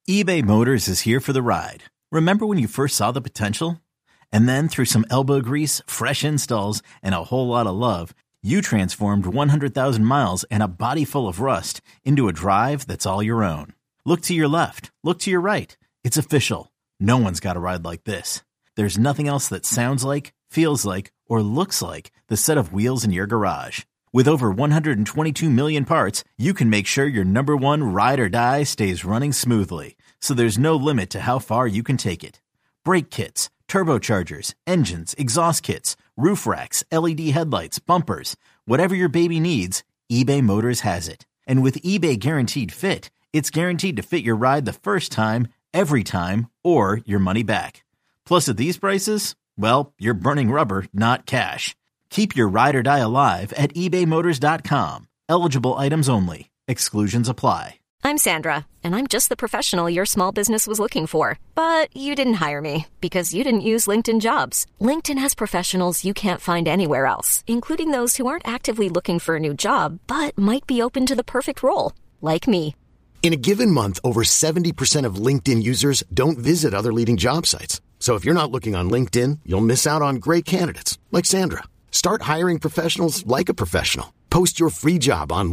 eBay Motors is here for the ride. Remember when you first saw the potential? And then through some elbow grease, fresh installs, and a whole lot of love, you transformed 100,000 miles and a body full of rust into a drive that's all your own. Look to your left. Look to your right. It's official. No one's got a ride like this. There's nothing else that sounds like, feels like, or looks like the set of wheels in your garage. With over 122 million parts, you can make sure your number one ride or die stays running smoothly. So there's no limit to how far you can take it. Brake kits, turbochargers, engines, exhaust kits, roof racks, LED headlights, bumpers, whatever your baby needs, eBay Motors has it. And with eBay Guaranteed Fit, it's guaranteed to fit your ride the first time, every time, or your money back. Plus at these prices, well, you're burning rubber, not cash. Keep your ride or die alive at ebaymotors.com. Eligible items only. Exclusions apply. I'm Sandra, and I'm just the professional your small business was looking for. But you didn't hire me because you didn't use LinkedIn Jobs. LinkedIn has professionals you can't find anywhere else, including those who aren't actively looking for a new job, but might be open to the perfect role, like me. In a given month, over 70% of LinkedIn users don't visit other leading job sites. So if you're not looking on LinkedIn, you'll miss out on great candidates like Sandra. Start hiring professionals like a professional. Post your free job on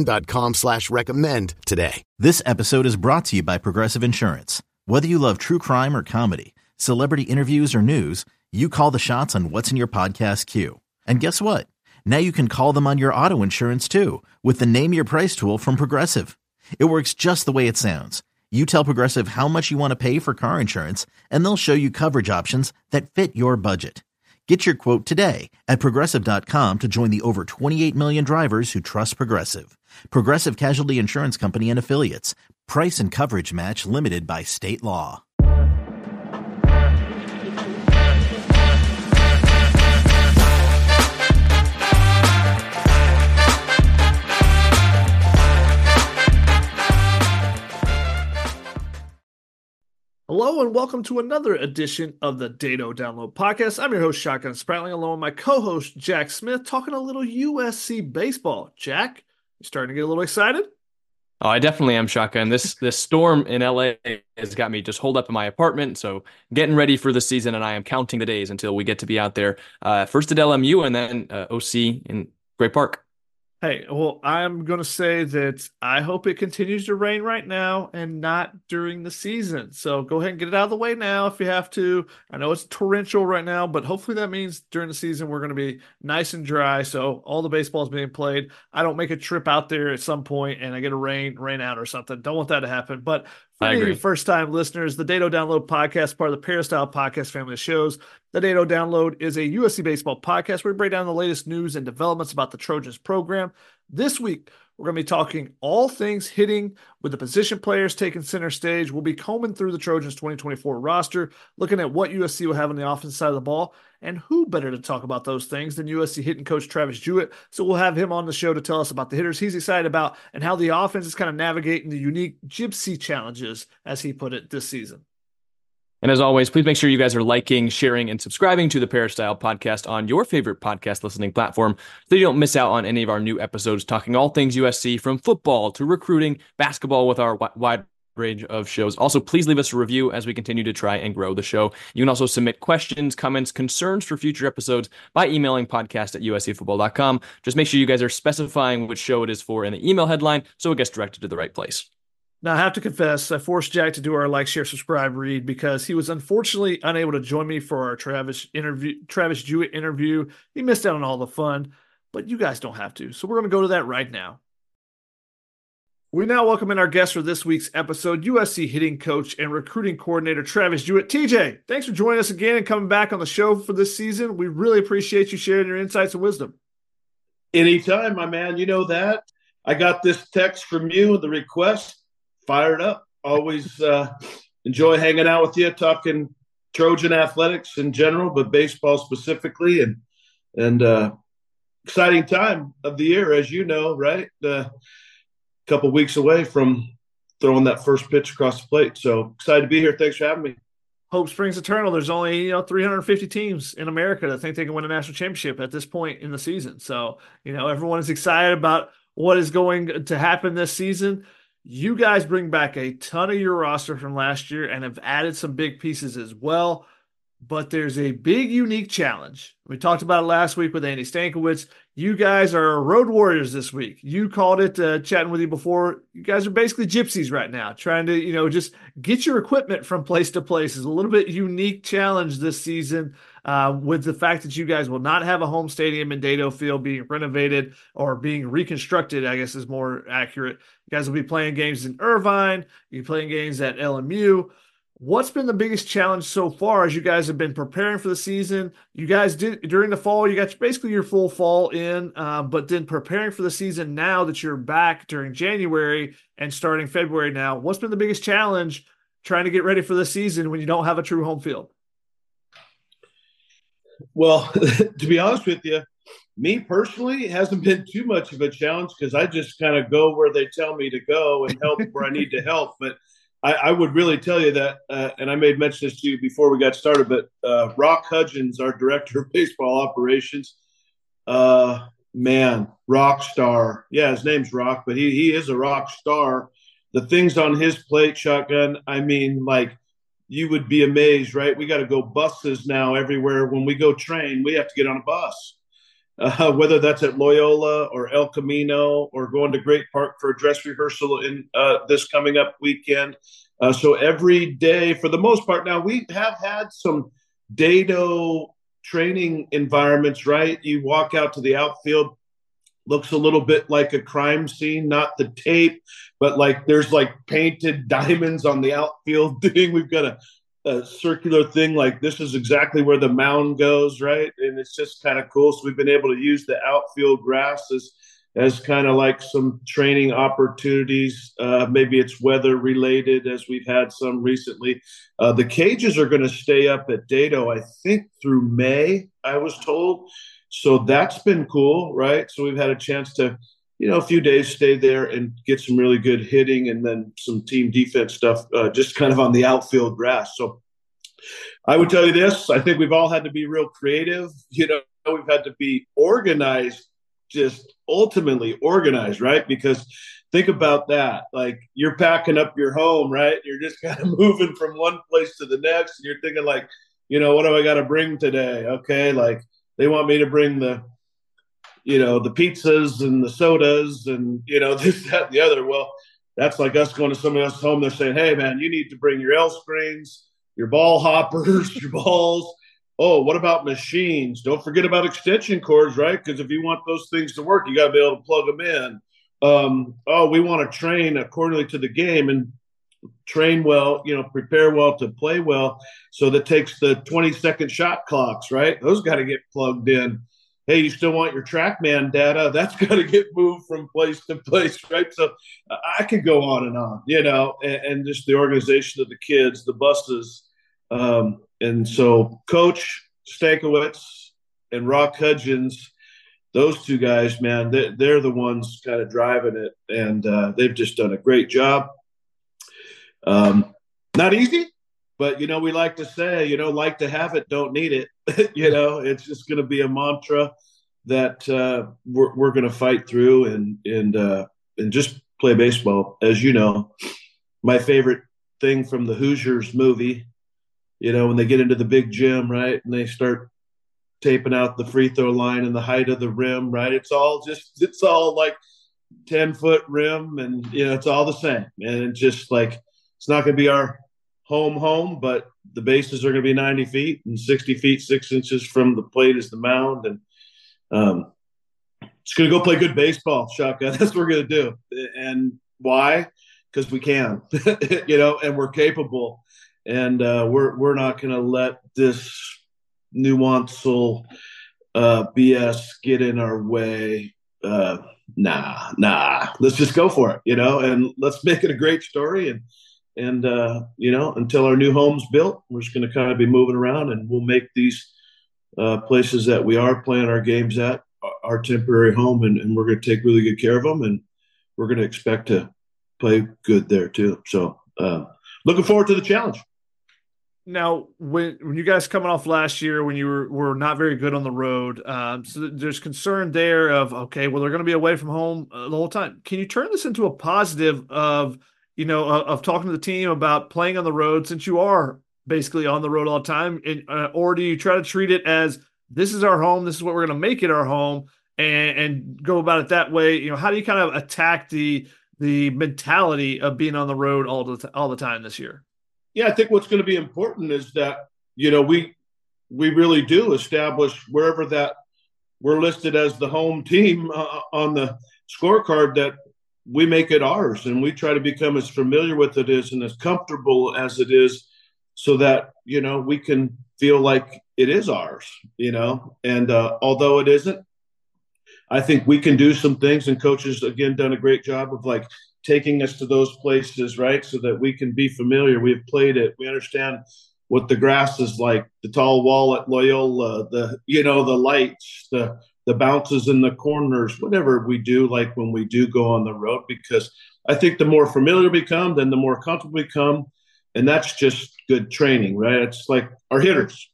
linkedin.com/recommend today. This episode is brought to you by Progressive Insurance. Whether you love true crime or comedy, celebrity interviews or news, you call the shots on what's in your podcast queue. And guess what? Now you can call them on your auto insurance too with the Name Your Price tool from Progressive. It works just the way it sounds. You tell Progressive how much you want to pay for car insurance, and they'll show you coverage options that fit your budget. Get your quote today at Progressive.com to join the over 28 million drivers who trust Progressive. Progressive Casualty Insurance Company and Affiliates. Price and coverage match limited by state law. Hello and welcome to another edition of the Dado Download Podcast. I'm your host, Shotgun Spratling, along with my co-host, Jack Smith, talking a little USC baseball. Jack, you starting to get a little excited? Oh, I definitely am, Shotgun. This storm in LA has got me just holed up in my apartment, so getting ready for the season, and I am counting the days until we get to be out there. First at LMU and then OC in Great Park. Hey, well, I'm going to say that I hope it continues to rain right now and not during the season. So go ahead and get it out of the way now if you have to. I know it's torrential right now, but hopefully that means during the season we're going to be nice and dry. So all the baseball is being played. I don't make a trip out there at some point and I get a rain out or something. Don't want that to happen. But for any of you first-time listeners, the Dado Download Podcast, part of the Peristyle Podcast family of shows. The Dado Download is a USC baseball podcast where we break down the latest news and developments about the Trojans program. This week, we're going to be talking all things hitting with the position players taking center stage. We'll be combing through the Trojans 2024 roster, looking at what USC will have on the offensive side of the ball, and who better to talk about those things than USC hitting coach Travis Jewett. So we'll have him on the show to tell us about the hitters he's excited about and how the offense is kind of navigating the unique gypsy challenges, as he put it, this season. And as always, please make sure you guys are liking, sharing, and subscribing to the Peristyle Podcast on your favorite podcast listening platform so you don't miss out on any of our new episodes talking all things USC, from football to recruiting, basketball, with our wide range of shows. Also, please leave us a review as we continue to try and grow the show. You can also submit questions, comments, concerns for future episodes by emailing podcast@uscfootball.com. Just make sure you guys are specifying which show it is for in the email headline so it gets directed to the right place. Now, I have to confess, I forced Jack to do our like, share, subscribe read because he was unfortunately unable to join me for our Travis Jewett interview. He missed out on all the fun, but you guys don't have to. So we're going to go to that right now. We now welcome in our guest for this week's episode, USC hitting coach and recruiting coordinator Travis Jewett. TJ, thanks for joining us again and coming back on the show for this season. We really appreciate you sharing your insights and wisdom. Anytime, my man. You know that. I got this text from you, the request. Fired up. Always enjoy hanging out with you, talking Trojan athletics in general, but baseball specifically, and exciting time of the year, as you know, right? A couple weeks away from throwing that first pitch across the plate. So excited to be here. Thanks for having me. Hope springs eternal. There's only 350 teams in America that think they can win a national championship at this point in the season. So everyone is excited about what is going to happen this season. You guys bring back a ton of your roster from last year and have added some big pieces as well. But there's a big, unique challenge. We talked about it last week with Andy Stankiewicz. You guys are road warriors this week. You called it, chatting with you before. You guys are basically gypsies right now, trying to, just get your equipment from place to place. Is a little bit unique challenge this season, with the fact that you guys will not have a home stadium in Dedeaux Field being renovated or being reconstructed, I guess is more accurate. You guys will be playing games in Irvine. You're playing games at LMU. What's been the biggest challenge so far as you guys have been preparing for the season? You guys did during the fall, you got basically your full fall in, but then preparing for the season now that you're back during January and starting February now. What's been the biggest challenge trying to get ready for the season when you don't have a true home field? Well, to be honest with you, me personally, it hasn't been too much of a challenge because I just kind of go where they tell me to go and help where I need to help. But I would really tell you that, and I made mention this to you before we got started, but Rock Hudgens, our director of baseball operations, man, rock star. Yeah, his name's Rock, but he is a rock star. The things on his plate, Shotgun, I mean, like, you would be amazed, right? We got to go buses now everywhere. When we go train, we have to get on a bus. Whether that's at Loyola or El Camino or going to Great Park for a dress rehearsal in this coming up weekend. So every day, for the most part, now we have had some Dedeaux training environments, right? You walk out to the outfield, looks a little bit like a crime scene, not the tape, but like there's like painted diamonds on the outfield thing. We've got a circular thing, like this is exactly where the mound goes, right? And it's just kind of cool. So we've been able to use the outfield grass as kind of like some training opportunities. Maybe it's weather related, as we've had some recently. The cages are going to stay up at Dedeaux, I think, through May, I was told. So that's been cool, right? So we've had a chance to, a few days stay there and get some really good hitting and then some team defense stuff, just kind of on the outfield grass. So I would tell you this, I think we've all had to be real creative. We've had to be organized, just ultimately organized, right? Because think about that. Like, you're packing up your home, right? You're just kind of moving from one place to the next. And you're thinking like, what do I got to bring today? Okay. Like, they want me to bring the pizzas and the sodas and, this, that, and the other. Well, that's like us going to somebody else's home. They're saying, hey, man, you need to bring your L screens, your ball hoppers, your balls. Oh, what about machines? Don't forget about extension cords, right? Because if you want those things to work, you got to be able to plug them in. We want to train accordingly to the game and train well, prepare well to play well. So that takes the 20-second shot clocks, right? Those got to get plugged in. Hey, you still want your TrackMan data? That's got to get moved from place to place, right? So I could go on, and just the organization of the kids, the buses. And so Coach Stankiewicz and Rock Hudgens, those two guys, man, they're the ones kind of driving it, and they've just done a great job. Not easy, but, we like to say, like to have it, don't need it. It's just going to be a mantra that we're going to fight through and just play baseball. As you know, my favorite thing from the Hoosiers movie, when they get into the big gym, right, and they start taping out the free throw line and the height of the rim, right? It's all like 10-foot rim, and it's all the same. And it's just like, it's not going to be our home, but the bases are going to be 90 feet and 60 feet, 6 inches from the plate is the mound. And it's going to go play good baseball, Shotgun. That's what we're going to do. And why? Because we can, and we're capable. And we're not going to let this nuanceal BS get in our way. Nah. Let's just go for it, and let's make it a great story. And until our new home's built, we're just going to kind of be moving around, and we'll make these places that we are playing our games at our temporary home, and we're going to take really good care of them, and we're going to expect to play good there too. So looking forward to the challenge. Now, when you guys coming off last year, when you were not very good on the road, so there's concern there of, okay, well, they're going to be away from home the whole time. Can you turn this into a positive of, of talking to the team about playing on the road, since you are basically on the road all the time, or do you try to treat it as, this is our home, this is what we're going to make it our home, and go about it that way? How do you kind of attack the mentality of being on the road all the time this year? Yeah, I think what's going to be important is that, we really do establish wherever that we're listed as the home team on the scorecard, that we make it ours, and we try to become as familiar with it as and as comfortable as it is, so that, we can feel like it is ours, and although it isn't, I think we can do some things, and coaches, again, done a great job of like taking us to those places, right? So that we can be familiar. We've played it. We understand what the grass is like, the tall wall at Loyola, the lights, the bounces in the corners, whatever we do, like when we do go on the road, because I think the more familiar we become, then the more comfortable we become. And that's just good training, right? It's like our hitters,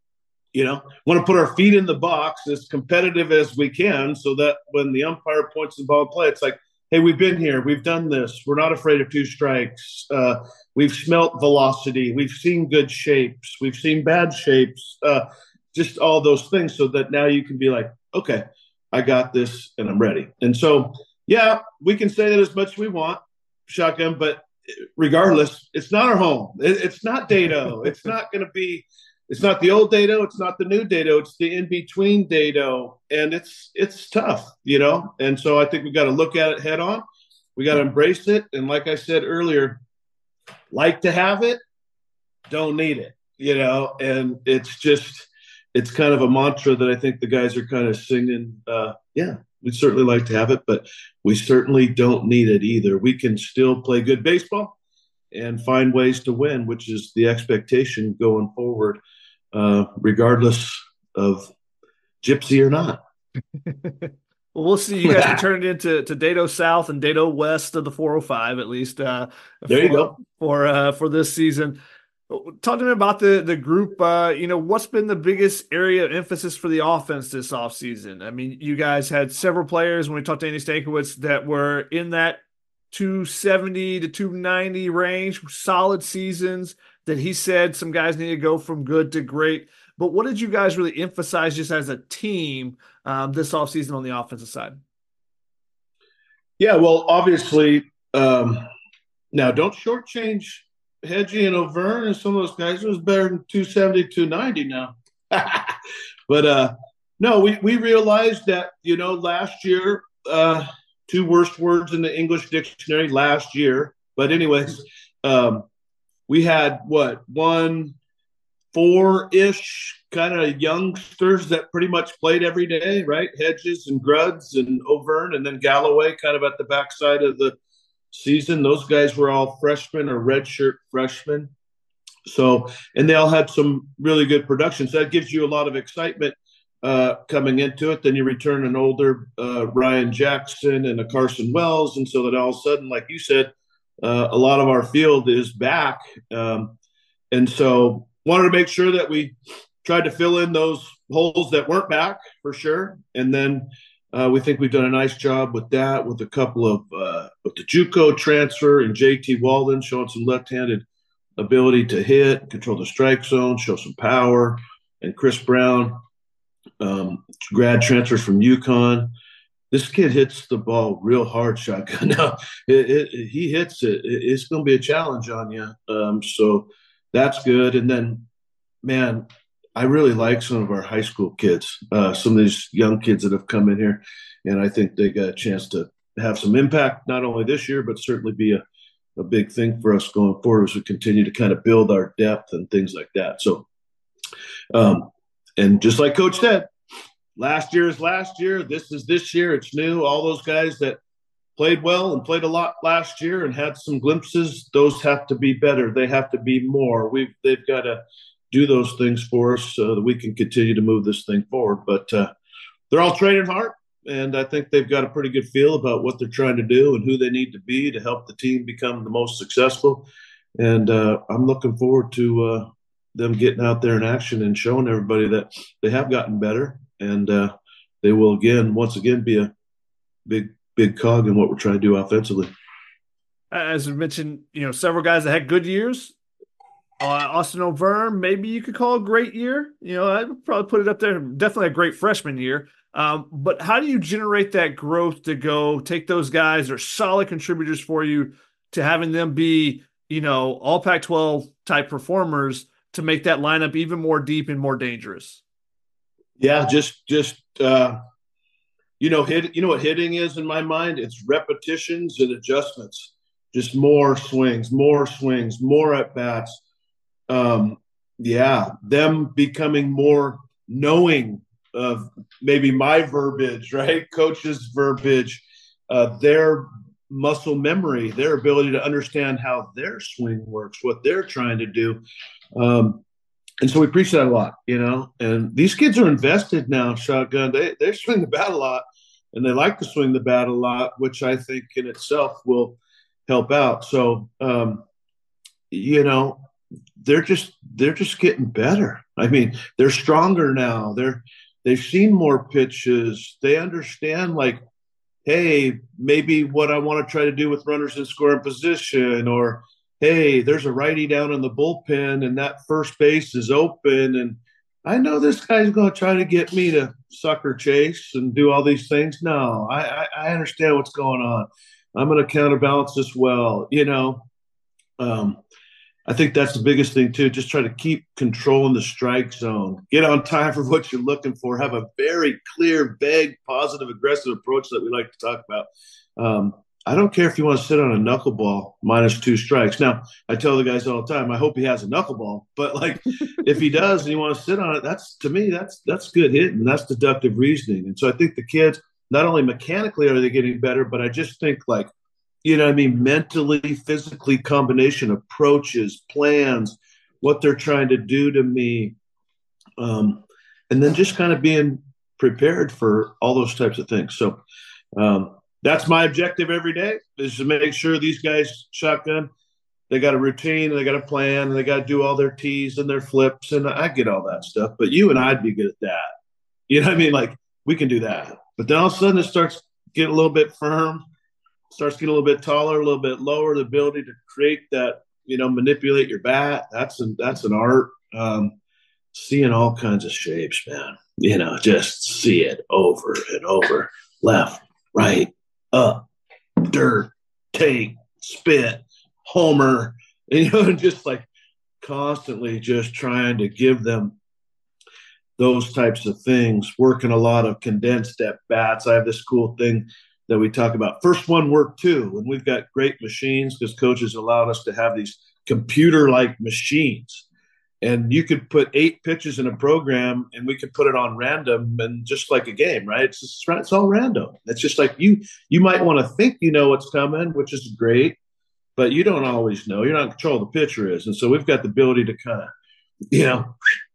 want to put our feet in the box as competitive as we can, so that when the umpire points the ball in play, it's like, hey, we've been here. We've done this. We're not afraid of two strikes. We've smelt velocity. We've seen good shapes. We've seen bad shapes. Just all those things, so that now you can be like, okay, I got this and I'm ready. And so, yeah, we can say that as much as we want, Shotgun, but regardless, it's not our home. It's not Dedeaux. It's not going to be. It's not the old Dedeaux. It's not the new Dedeaux. It's the in-between Dedeaux. And it's tough, And so I think we got to look at it head on. We got to embrace it. And like I said earlier, like to have it, don't need it, And it's kind of a mantra that I think the guys are kind of singing. Yeah, we'd certainly like to have it, but we certainly don't need it either. We can still play good baseball and find ways to win, which is the expectation going forward, regardless of Gypsy or not. Well, we'll see. You guys can turn it into Dedeaux South and Dedeaux West of the 405, at least. There you go. For this season. Talk to me about the group. What's been the biggest area of emphasis for the offense this offseason? I mean, you guys had several players, when we talked to Andy Stankiewicz, that were in that 270 to 290 range, solid seasons, that he said some guys need to go from good to great. But what did you guys really emphasize just as a team this offseason on the offensive side? Yeah, well, obviously, now don't shortchange Hedgie and O'Verne and some of those guys. It was better than 270, 290 now. But no, we realized that, last year, two worst words in the English dictionary last year. But anyways, we had four-ish kind of youngsters that pretty much played every day, right? Hedges and Gruds and O'Verne, and then Galloway kind of at the backside of the season. Those guys were all freshmen or redshirt freshmen. So, and they all had some really good production. So that gives you a lot of excitement coming into it. Then you return an older Ryan Jackson and a Carson Wells. And so that all of a sudden, like you said, a lot of our field is back. And so wanted to make sure that we tried to fill in those holes that weren't back for sure. And then we think we've done a nice job with that, with a couple of with the JUCO transfer and JT Walden showing some left-handed ability to hit, control the strike zone, show some power. And Chris Brown, grad transfer from UConn. This kid hits the ball real hard, Shotgun. Now, he hits it. It's going to be a challenge on you. So that's good. And then, man, I really like some of our high school kids, some of these young kids that have come in here. And I think they got a chance to have some impact, not only this year, but certainly be a big thing for us going forward as we continue to kind of build our depth and things like that. So, and just like Coach said, last year is last year. This is this year. It's new. All those guys that played well and played a lot last year and had some glimpses, those have to be better. They have to be more. They've got to do those things for us so that we can continue to move this thing forward. But they're all training hard, and I think they've got a pretty good feel about what they're trying to do and who they need to be to help the team become the most successful. And I'm looking forward to them getting out there in action and showing everybody that they have gotten better, and they will once again be a big cog in what we're trying to do offensively. As we mentioned, several guys that had good years. Austin O'Verne, maybe you could call a great year. I'd probably put it up there. Definitely a great freshman year. But how do you generate that growth to go take those guys that are solid contributors for you to having them be, all Pac-12 type performers to make that lineup even more deep and more dangerous? Yeah, just what hitting is in my mind? It's repetitions and adjustments. Just more swings, more at bats. Them becoming more knowing of maybe my verbiage, right? Coach's verbiage, their muscle memory, their ability to understand how their swing works, what they're trying to do. And so we preach that a lot, and these kids are invested now, Shotgun. They swing the bat a lot, and they like to swing the bat a lot, which I think in itself will help out. So, they're just getting better. I mean, they're stronger now. They've seen more pitches. They understand, like, hey, maybe what I want to try to do with runners in scoring position, or hey, there's a righty down in the bullpen and that first base is open, and I know this guy's going to try to get me to sucker chase and do all these things. No, I understand what's going on. I'm going to counterbalance this well, I think that's the biggest thing too. Just try to keep controlling the strike zone. Get on time for what you're looking for. Have a very clear, vague, positive, aggressive approach that we like to talk about. I don't care if you want to sit on a knuckleball -2 strikes. Now, I tell the guys all the time, I hope he has a knuckleball. But like, if he does and you want to sit on it, that's good hitting. That's deductive reasoning. And so I think the kids, not only mechanically are they getting better, but I just think like, mentally, physically, combination approaches, plans, what they're trying to do to me. And then just kind of being prepared for all those types of things. So that's my objective every day, is to make sure these guys, Shotgun, they got a routine, they got a plan, and they got to do all their tees and their flips. And I get all that stuff, but you and I'd be good at that. You know what I mean? Like, we can do that. But then all of a sudden it starts getting a little bit firm, starts getting a little bit taller, a little bit lower, the ability to create that, manipulate your bat. That's an art. Seeing all kinds of shapes, man. Just see it over and over. Left, right, up, dirt, take, spit, homer, just like constantly just trying to give them those types of things, working a lot of condensed at bats. I have this cool thing that we talk about. First one, work two. And we've got great machines because coaches allowed us to have these computer-like machines. And you could put 8 pitches in a program and we could put it on random, and just like a game, right? It's all random. It's just like you might want to think you know what's coming, which is great, but you don't always know. You're not in control. The pitcher is. And so we've got the ability to kind of,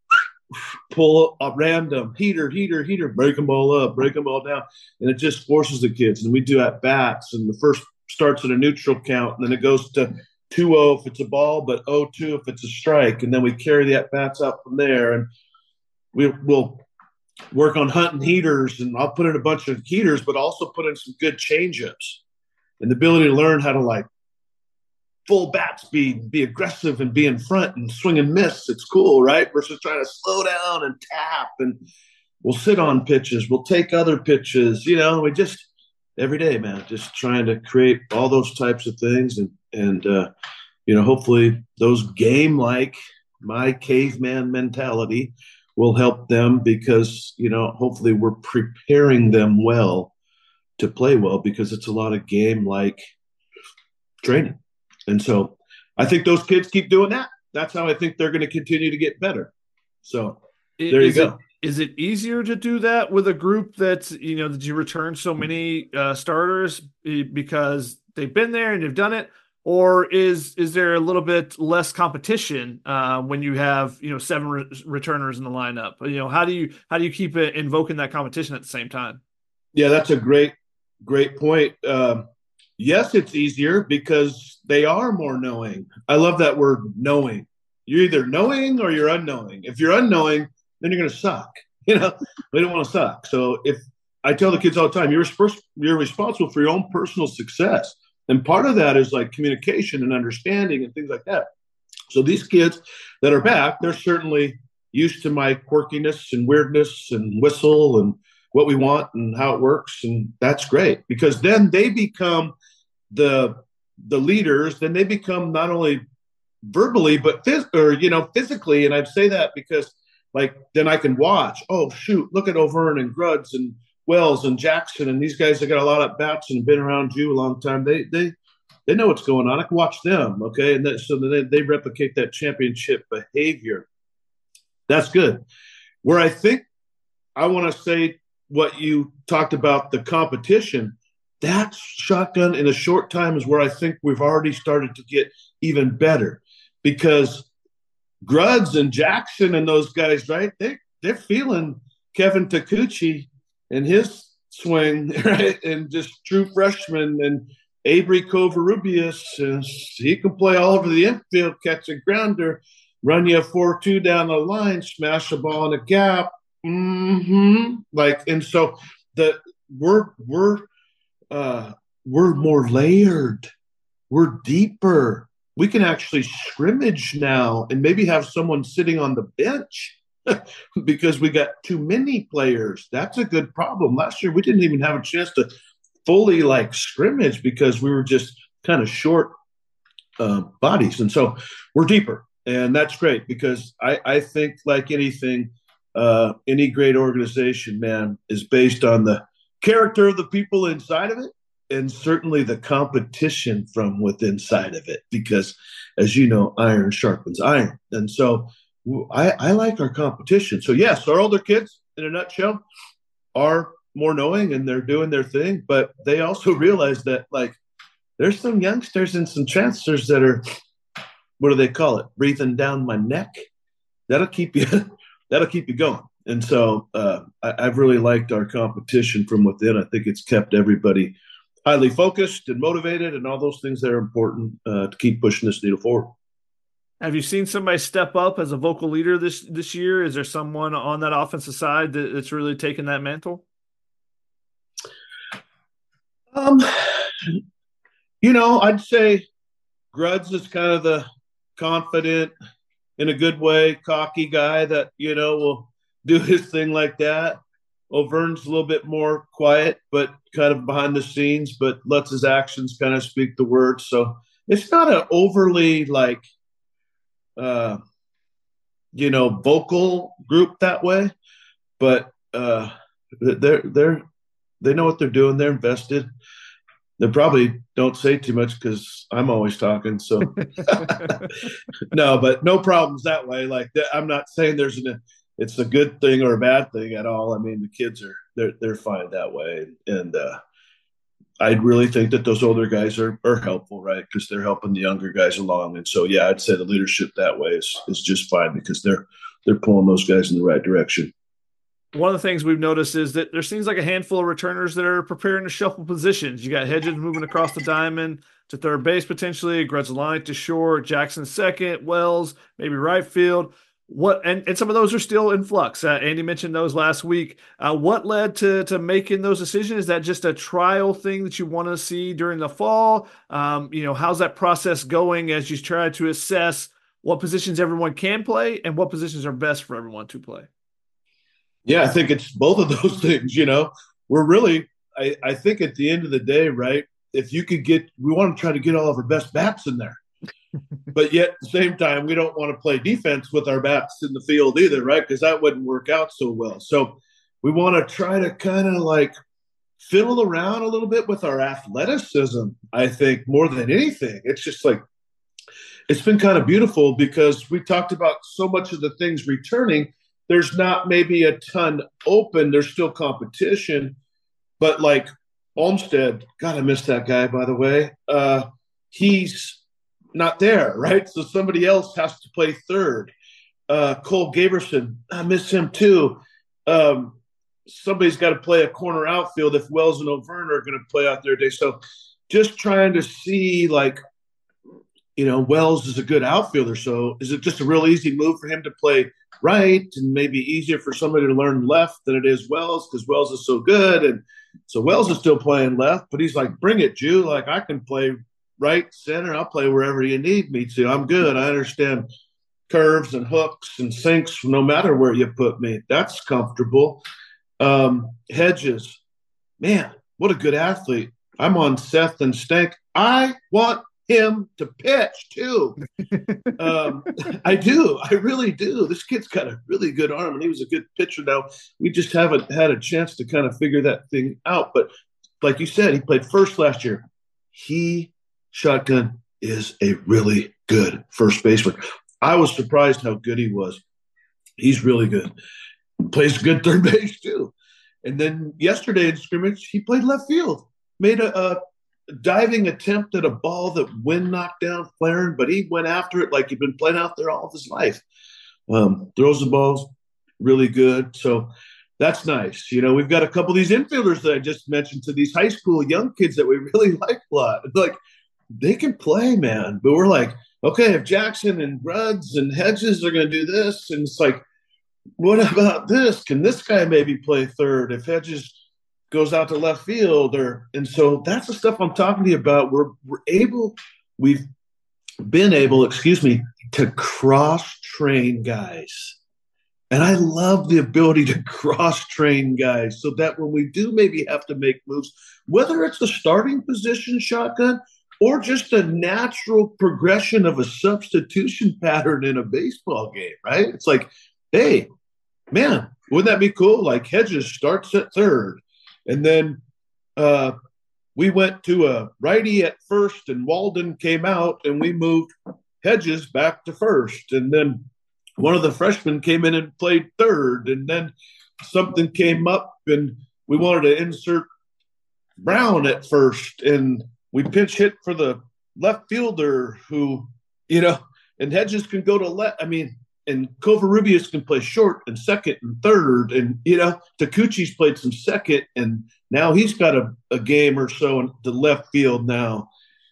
pull a random heater, break them all up, break them all down. And it just forces the kids. And we do at bats, and the first starts at a neutral count, and then it goes to 2-0 if it's a ball, but 0-2 if it's a strike. And then we carry the at-bats out from there. And we'll work on hunting heaters, and I'll put in a bunch of heaters, but also put in some good change-ups. And the ability to learn how to, like, full bat speed, be aggressive and be in front and swing and miss. It's cool, right? Versus trying to slow down and tap. And we'll sit on pitches. We'll take other pitches. We just every day, man, just trying to create all those types of things. And hopefully those game-like, my caveman mentality will help them because, hopefully we're preparing them well to play well, because it's a lot of game-like training. And so I think those kids keep doing that. That's how I think they're going to continue to get better. So there you go. Is it easier to do that with a group that's, that you return so many starters because they've been there and they've done it? Or is there a little bit less competition when you have, 7 returners in the lineup? How do you keep it invoking that competition at the same time? Yeah, that's a great point. Yes, it's easier because they are more knowing. I love that word, knowing. you're either knowing or you're unknowing. If you're unknowing, then you're going to suck. We don't want to suck. So if I tell the kids all the time, you're responsible for your own personal success. And part of that is like communication and understanding and things like that. So these kids that are back, they're certainly used to my quirkiness and weirdness and whistle and what we want and how it works. And that's great, because then they become the leaders. Then they become not only verbally, but physically. And I say that because like, then I can watch, oh shoot, look at O'Verne and Gruds and Wells and Jackson. And these guys that got a lot of bats and been around you a long time. They know what's going on. I can watch them. Okay. And so they replicate that championship behavior. That's good. Where I think I want to say what you talked about, the competition, that shotgun in a short time is where I think we've already started to get even better, because Gruds and Jackson and those guys, right? They're feeling Kevin Takuchi and his swing, right? And just true freshman, and Avery Covarrubias, and he can play all over the infield, catch a grounder, run you a 4-2 down the line, smash a ball in a gap. And so we're more layered. We're deeper. We can actually scrimmage now and maybe have someone sitting on the bench because we got too many players. That's a good problem. Last year, we didn't even have a chance to fully like scrimmage because we were just kind of short bodies. And so we're deeper. And that's great, because I think like anything, any great organization, man, is based on the character of the people inside of it, and certainly the competition from within inside of it, because as you know, iron sharpens iron. And so I like our competition. So yes, our older kids in a nutshell are more knowing and they're doing their thing, but they also realize that like there's some youngsters and some chancellors that are, what do they call it? Breathing down my neck. That'll keep you going. And so I've really liked our competition from within. I think it's kept everybody highly focused and motivated, and all those things that are important to keep pushing this needle forward. Have you seen somebody step up as a vocal leader this year? Is there someone on that offensive side that's really taken that mantle? I'd say Gruds is kind of the confident, in a good way, cocky guy that, will do his thing like that. O'Verne's a little bit more quiet, but kind of behind the scenes, but lets his actions kind of speak the words. So it's not an overly like, vocal group that way, but they know what they're doing. They're invested. They probably don't say too much because I'm always talking. So no, but no problems that way. Like I'm not saying it's a good thing or a bad thing at all. I mean, the kids they're fine that way. And I really think that those older guys are helpful, right? Because they're helping the younger guys along. And so, yeah, I'd say the leadership that way is just fine, because they're pulling those guys in the right direction. One of the things we've noticed is that there seems like a handful of returners that are preparing to shuffle positions. You got Hedges moving across the diamond to third base potentially, Grudzalani to short, Jackson second, Wells maybe right field. And some of those are still in flux. Andy mentioned those last week. What led to making those decisions? Is that just a trial thing that you want to see during the fall? How's that process going as you try to assess what positions everyone can play and what positions are best for everyone to play? Yeah, I think it's both of those things. We're really, I think at the end of the day, right, if you could we want to try to get all of our best bats in there. But yet at the same time, we don't want to play defense with our bats in the field either, right? Because that wouldn't work out so well. So we want to try to kind of like fiddle around a little bit with our athleticism, I think, more than anything. It's just like, it's been kind of beautiful because we talked about so much of the things returning. There's not maybe a ton open. There's still competition. But like Olmstead, God, I miss that guy, by the way. He's not there, right? So somebody else has to play third. Cole Gaberson, I miss him too. Somebody's got to play a corner outfield if Wells and O'Verne are going to play out there today. So just trying to see, like, Wells is a good outfielder. So is it just a real easy move for him to play right, and maybe easier for somebody to learn left than it is Wells, because Wells is so good? And so Wells is still playing left, but he's like, bring it, Jew. Like, I can play right, center. I'll play wherever you need me to. I'm good. I understand curves and hooks and sinks no matter where you put me. That's comfortable. Hedges, man, what a good athlete. I'm on Seth and Stank. I want him to pitch too. I do. I really do. This kid's got a really good arm, and he was a good pitcher. Now, we just haven't had a chance to kind of figure that thing out. But like you said, he played first last year. Shotgun is a really good first baseman. I was surprised how good he was. He's really good. Plays good third base too. And then yesterday in scrimmage, he played left field. Made a diving attempt at a ball that wind knocked down flaring, but he went after it like he'd been playing out there all of his life. Throws the balls really good. So that's nice. We've got a couple of these infielders that I just mentioned to these high school young kids that we really like a lot. It's like, they can play, man. But we're like, okay, if Jackson and Rudds and Hedges are going to do this, and it's like, what about this? Can this guy maybe play third if Hedges goes out to left field? And so that's the stuff I'm talking to you about. We've been able, to cross-train guys. And I love the ability to cross-train guys so that when we do maybe have to make moves, whether it's the starting position shotgun or just a natural progression of a substitution pattern in a baseball game, right? It's like, hey, man, wouldn't that be cool? Like, Hedges starts at third. And then we went to a righty at first, and Walden came out, and we moved Hedges back to first. And then one of the freshmen came in and played third. And then something came up, and we wanted to insert Brown at first. And we pinch hit for the left fielder who, and Hedges can go to left. And Covarrubias can play short and second and third. And, Takuchi's played some second, and now he's got a game or so in the left field now.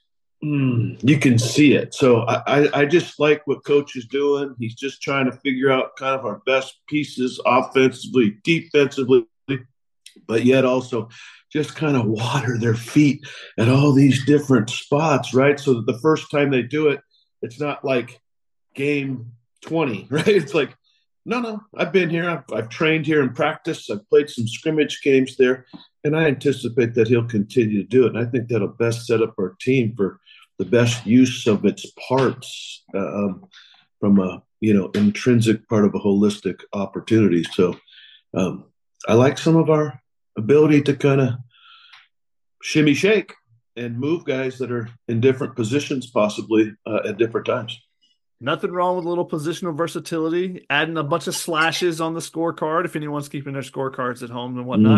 You can see it. So I just like what Coach is doing. He's just trying to figure out kind of our best pieces offensively, defensively, but yet also just kind of water their feet at all these different spots, right? So that the first time they do it, it's not like game 20, right? It's like, no, I've been here. I've trained here in practice. I've played some scrimmage games there, and I anticipate that he'll continue to do it. And I think that'll best set up our team for the best use of its parts from a, intrinsic part of a holistic opportunity. So I like some of our ability to kind of shimmy shake and move guys that are in different positions possibly at different times. Nothing wrong with a little positional versatility, adding a bunch of slashes on the scorecard if anyone's keeping their scorecards at home and whatnot.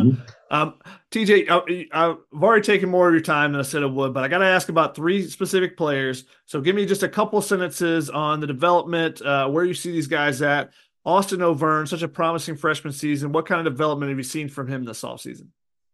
TJ, I've already taken more of your time than I said I would, but I got to ask about three specific players. So give me just a couple sentences on the development, where you see these guys at. Austin O'Verne, such a promising freshman season. What kind of development have you seen from him this offseason?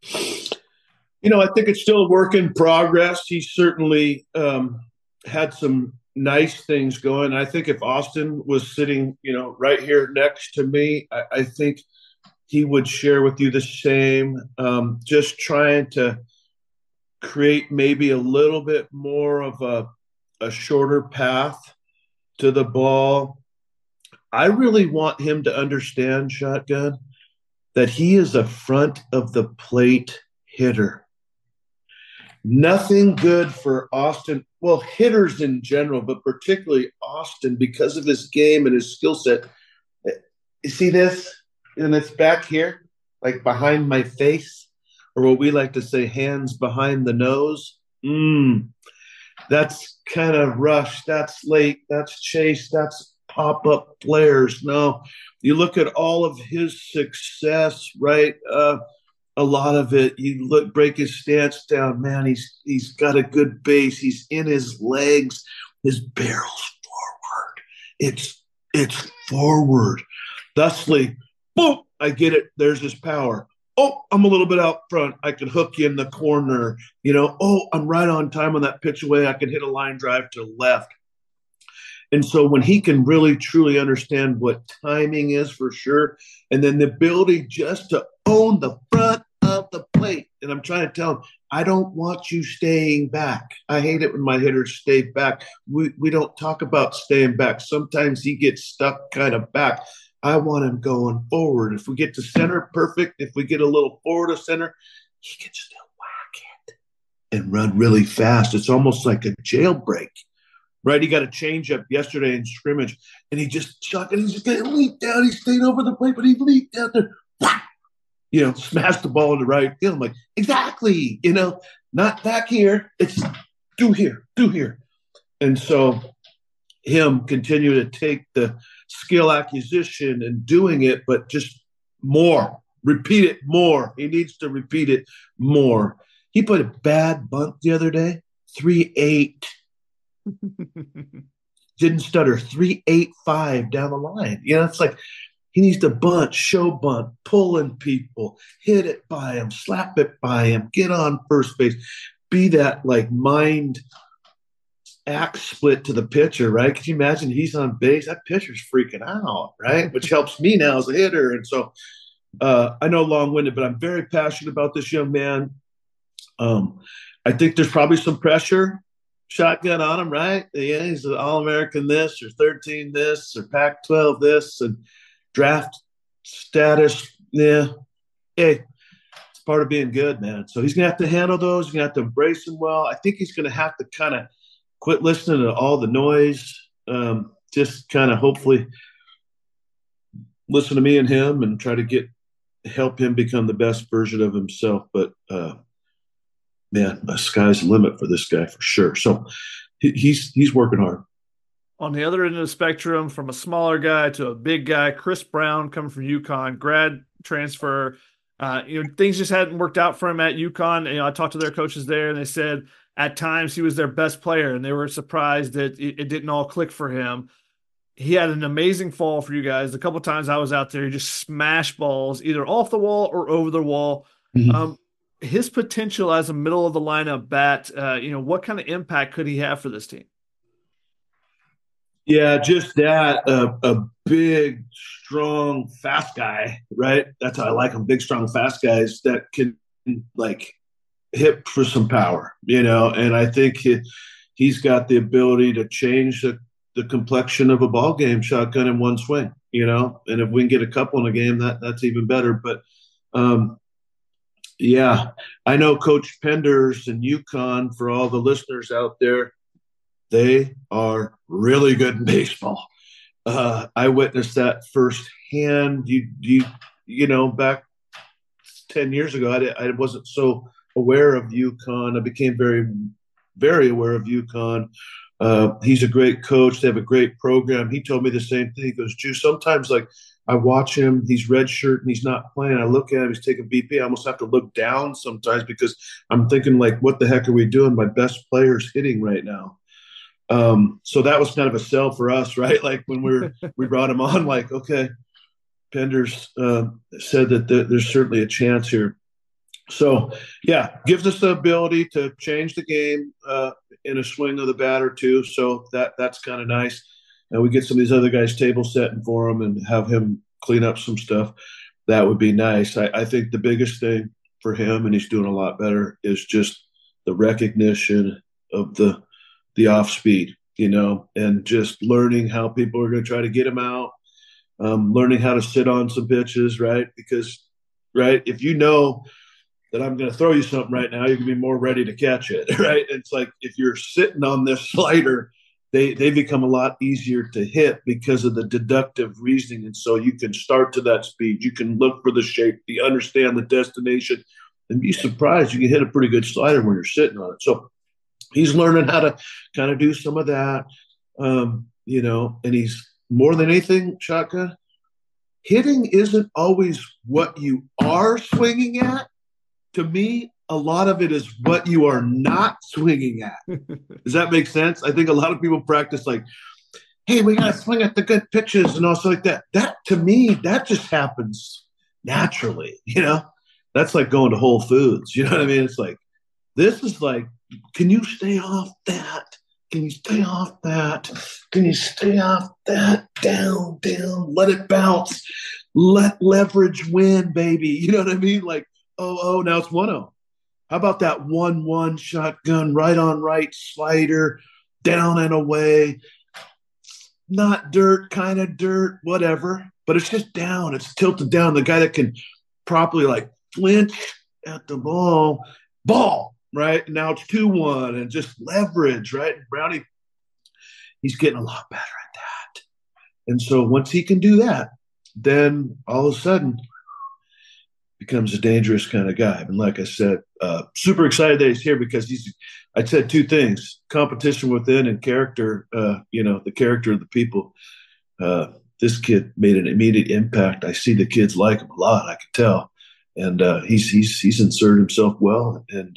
I think it's still a work in progress. He certainly had some nice things going. I think if Austin was sitting, right here next to me, I think he would share with you the same, just trying to create maybe a little bit more of a shorter path to the ball. I really want him to understand, Shotgun, that he is a front of the plate hitter. Nothing good for Austin, well, hitters in general, but particularly Austin because of his game and his skill set. You see this? And it's back here, like behind my face, or what we like to say, hands behind the nose. That's kind of rush. That's late. That's chase. That's pop-up players. No, you look at all of his success, right? A lot of it, you break his stance down, man, he's got a good base. He's in his legs. His barrel's forward. It's forward. Thusly, boom, I get it. There's his power. Oh, I'm a little bit out front. I can hook you in the corner. Oh, I'm right on time on that pitch away. I can hit a line drive to left. And so when he can really truly understand what timing is for sure, and then the ability just to own the front of the plate. And I'm trying to tell him, I don't want you staying back. I hate it when my hitters stay back. We don't talk about staying back. Sometimes he gets stuck kind of back. I want him going forward. If we get to center, perfect. If we get a little forward of center, he can still whack it and run really fast. It's almost like a jailbreak. Right, he got a changeup yesterday in scrimmage, and he just chucked it. He's just going to leap down. He stayed over the plate, but he leaped down there. Whack! Smashed the ball into right field. I'm like, exactly. Not back here. It's do here. And so him continue to take the skill acquisition and doing it, but just more. Repeat it more. He needs to repeat it more. He put a bad bunt the other day, 3-8. Didn't stutter, 3-8-5 down the line. It's like he needs to bunt, show bunt, pulling people, hit it by him, slap it by him, get on first base, be that like mind axe split to the pitcher, right? Could you imagine he's on base? That pitcher's freaking out, right? Which helps me now as a hitter. And so I know long-winded, but I'm very passionate about this young man. I think there's probably some pressure shotgun on him, right? Yeah, he's an All-American this or 13 this or Pac-12 this and draft status. Yeah. Hey, it's part of being good, man. So he's going to have to handle those. He's going to have to embrace them well. I think he's going to have to kind of quit listening to all the noise. Just kind of hopefully listen to me and him and try to help him become the best version of himself. But, man, the sky's the limit for this guy for sure. So he's working hard. On the other end of the spectrum, from a smaller guy to a big guy, Chris Brown coming from UConn, grad transfer. Things just hadn't worked out for him at UConn. I talked to their coaches there, and they said at times he was their best player, and they were surprised that it didn't all click for him. He had an amazing fall for you guys. A couple of times I was out there, he just smashed balls either off the wall or over the wall. Mm-hmm. His potential as a middle of the lineup bat, what kind of impact could he have for this team? Yeah, just that, a big, strong, fast guy, right? That's how I like him. Big, strong, fast guys that can hit for some power, and I think he's got the ability to change the complexion of a ball game, shotgun in one swing, and if we can get a couple in a game, that's even better. But, yeah, I know Coach Penders and UConn, for all the listeners out there, they are really good in baseball. I witnessed that firsthand. Back 10 years ago, I wasn't so aware of UConn. I became very, very aware of UConn. He's a great coach. They have a great program. He told me the same thing. He goes, Drew, sometimes I watch him, he's red shirt and he's not playing. I look at him, he's taking BP. I almost have to look down sometimes because I'm thinking what the heck are we doing? My best player's hitting right now. So that was kind of a sell for us, right? When we brought him on, okay, Penders said that there's certainly a chance here. So, yeah, gives us the ability to change the game in a swing of the bat or two. So that's kind of nice. And we get some of these other guys table setting for him and have him clean up some stuff. That would be nice. I think the biggest thing for him, and he's doing a lot better, is just the recognition of the off speed, and just learning how people are going to try to get him out, learning how to sit on some pitches, right? Because, right, if you know that I'm going to throw you something right now, you're going to be more ready to catch it, right? It's like if you're sitting on this slider, they become a lot easier to hit because of the deductive reasoning. And so you can start to that speed. You can look for the shape, you understand the destination, and be surprised. You can hit a pretty good slider when you're sitting on it. So he's learning how to kind of do some of that, and he's more than anything, shotgun, hitting isn't always what you are swinging at. To me, a lot of it is what you are not swinging at. Does that make sense? I think a lot of people practice hey, we got to swing at the good pitches and also like that. That, to me, that just happens naturally, That's like going to Whole Foods, you know what I mean? It's this is can you stay off that? Can you stay off that? Can you stay off that? Down, let it bounce. Let leverage win, baby. You know what I mean? Like, now it's 1-0. How about that 1-1 shotgun, right on right slider, down and away? Not dirt, kind of dirt, whatever. But it's just down. It's tilted down. The guy that can properly like flinch at the ball, right? Now it's 2-1 and just leverage, right? Brownie, he's getting a lot better at that. And so once he can do that, then all of a sudden becomes a dangerous kind of guy. And like I said, super excited that he's here because I said two things: competition within and character, the character of the people. This kid made an immediate impact. I see the kids like him a lot. I can tell. And he's inserted himself well. And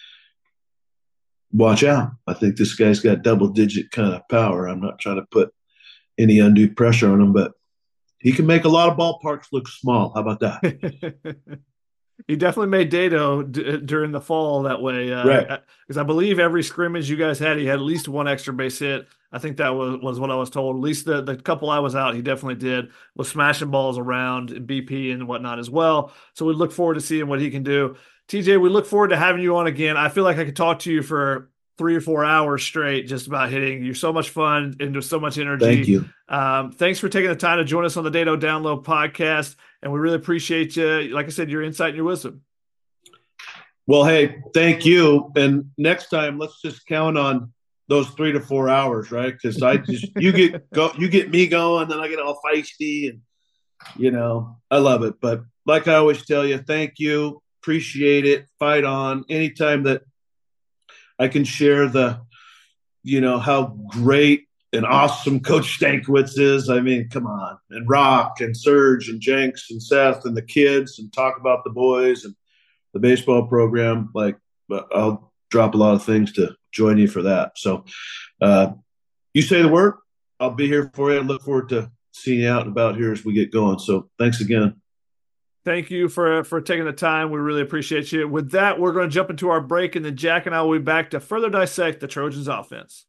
watch out. I think this guy's got double-digit kind of power. I'm not trying to put any undue pressure on him, but he can make a lot of ballparks look small. How about that? He definitely made Dado during the fall that way. Right. Because I believe every scrimmage you guys had, he had at least one extra base hit. I think that was what I was told. At least the couple I was out, he definitely did, was smashing balls around BP and whatnot as well. So we look forward to seeing what he can do. TJ, we look forward to having you on again. I feel like I could talk to you for 3 or 4 hours straight just about hitting. You're so much fun and with so much energy. Thank you. Thanks for taking the time to join us on the Dado Download podcast. And we really appreciate you. Like I said, your insight and your wisdom. Well, hey, thank you. And next time, let's just count on those 3 to 4 hours, right? Because you get me going, then I get all feisty, and I love it. But like I always tell you, thank you, appreciate it, fight on. Anytime that I can share how great and awesome Coach Stankiewicz is. I mean, come on. And Rock and Serge and Jenks and Seth and the kids, and talk about the boys and the baseball program. Like, I'll drop a lot of things to join you for that. So you say the word, I'll be here for you. I look forward to seeing you out and about here as we get going. So thanks again. Thank you for taking the time. We really appreciate you. With that, we're going to jump into our break, and then Jack and I will be back to further dissect the Trojans offense.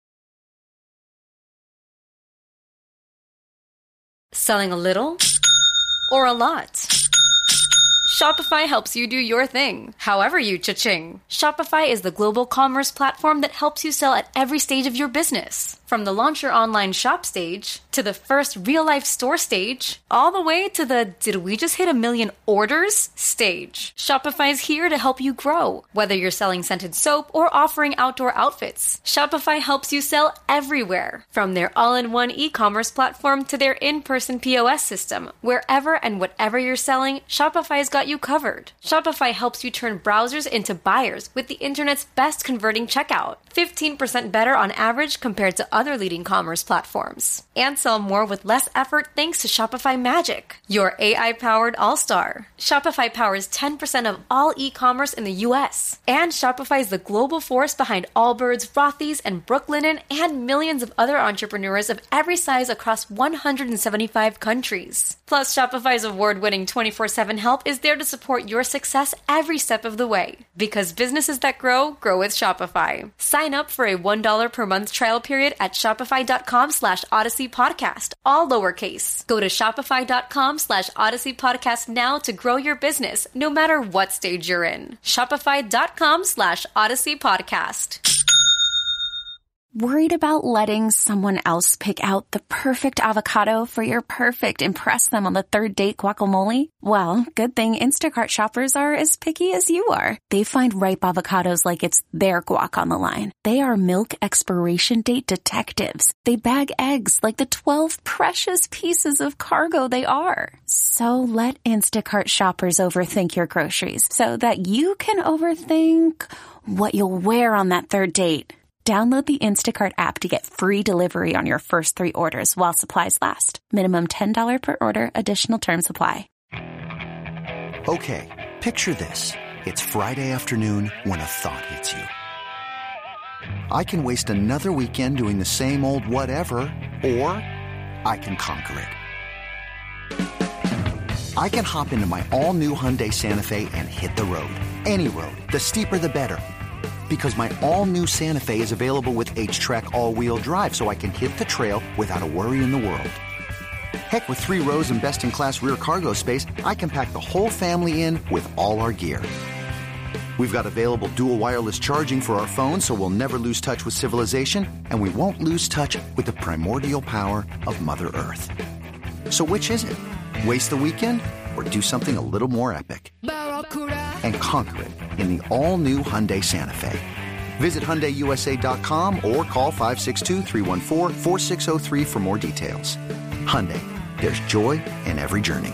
Selling a little or a lot? Shopify helps you do your thing, however you cha-ching. Shopify is the global commerce platform that helps you sell at every stage of your business. From the launch your online shop stage, to the first real-life store stage, all the way to the did we just hit 1 million orders stage. Shopify is here to help you grow. Whether you're selling scented soap or offering outdoor outfits, Shopify helps you sell everywhere. From their all-in-one e-commerce platform to their in-person POS system, wherever and whatever you're selling, Shopify's got you covered. Shopify helps you turn browsers into buyers with the internet's best converting checkout. 15% better on average compared to other leading commerce platforms. And sell more with less effort thanks to Shopify Magic, your AI-powered all-star. Shopify powers 10% of all e-commerce in the U.S. And Shopify is the global force behind Allbirds, Rothy's, and Brooklinen, and millions of other entrepreneurs of every size across 175 countries. Plus, Shopify's award-winning 24/7 help is there to support your success every step of the way. Because businesses that grow with Shopify. Sign up for a $1 per month trial period at shopify.com/Odyssey Podcast, all lowercase. Go to shopify.com/Odyssey Podcast now to grow your business, no matter what stage you're in. Shopify.com/Odyssey Podcast. Worried about letting someone else pick out the perfect avocado for your perfect impress them on the third date guacamole? Well, good thing Instacart shoppers are as picky as you are. They find ripe avocados like it's their guac on the line. They are milk expiration date detectives. They bag eggs like the 12 precious pieces of cargo they are. So let Instacart shoppers overthink your groceries so that you can overthink what you'll wear on that third date. Download the Instacart app to get free delivery on your first 3 orders while supplies last. Minimum $10 per order. Additional terms apply. Okay, picture this. It's Friday afternoon when a thought hits you. I can waste another weekend doing the same old whatever, or I can conquer it. I can hop into my all-new Hyundai Santa Fe and hit the road. Any road. The steeper, the better. Because my all-new Santa Fe is available with H-Track all-wheel drive, so I can hit the trail without a worry in the world. Heck, with 3 rows and best-in-class rear cargo space, I can pack the whole family in with all our gear. We've got available dual wireless charging for our phones, so we'll never lose touch with civilization, and we won't lose touch with the primordial power of Mother Earth. So which is it? Waste the weekend or do something a little more epic? And conquer it in the all-new Hyundai Santa Fe. Visit HyundaiUSA.com or call 562-314-4603 for more details. Hyundai, there's joy in every journey.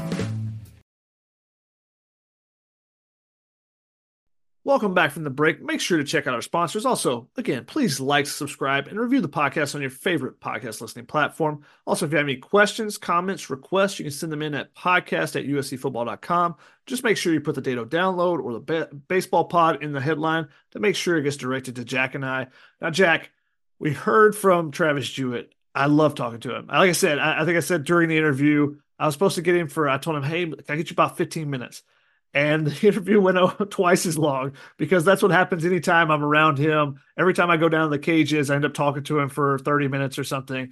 Welcome back from the break. Make sure to check out our sponsors. Also, again, please like, subscribe, and review the podcast on your favorite podcast listening platform. Also, if you have any questions, comments, requests, you can send them in at podcast@uscfootball.com. Just make sure you put the Dado download or the baseball pod in the headline to make sure it gets directed to Jack and I. Now, Jack, we heard from Travis Jewett. I love talking to him. Like I said, I think I said during the interview, I was supposed to get him I told him, hey, can I get you about 15 minutes? And the interview went twice as long because that's what happens anytime I'm around him. Every time I go down to the cages, I end up talking to him for 30 minutes or something.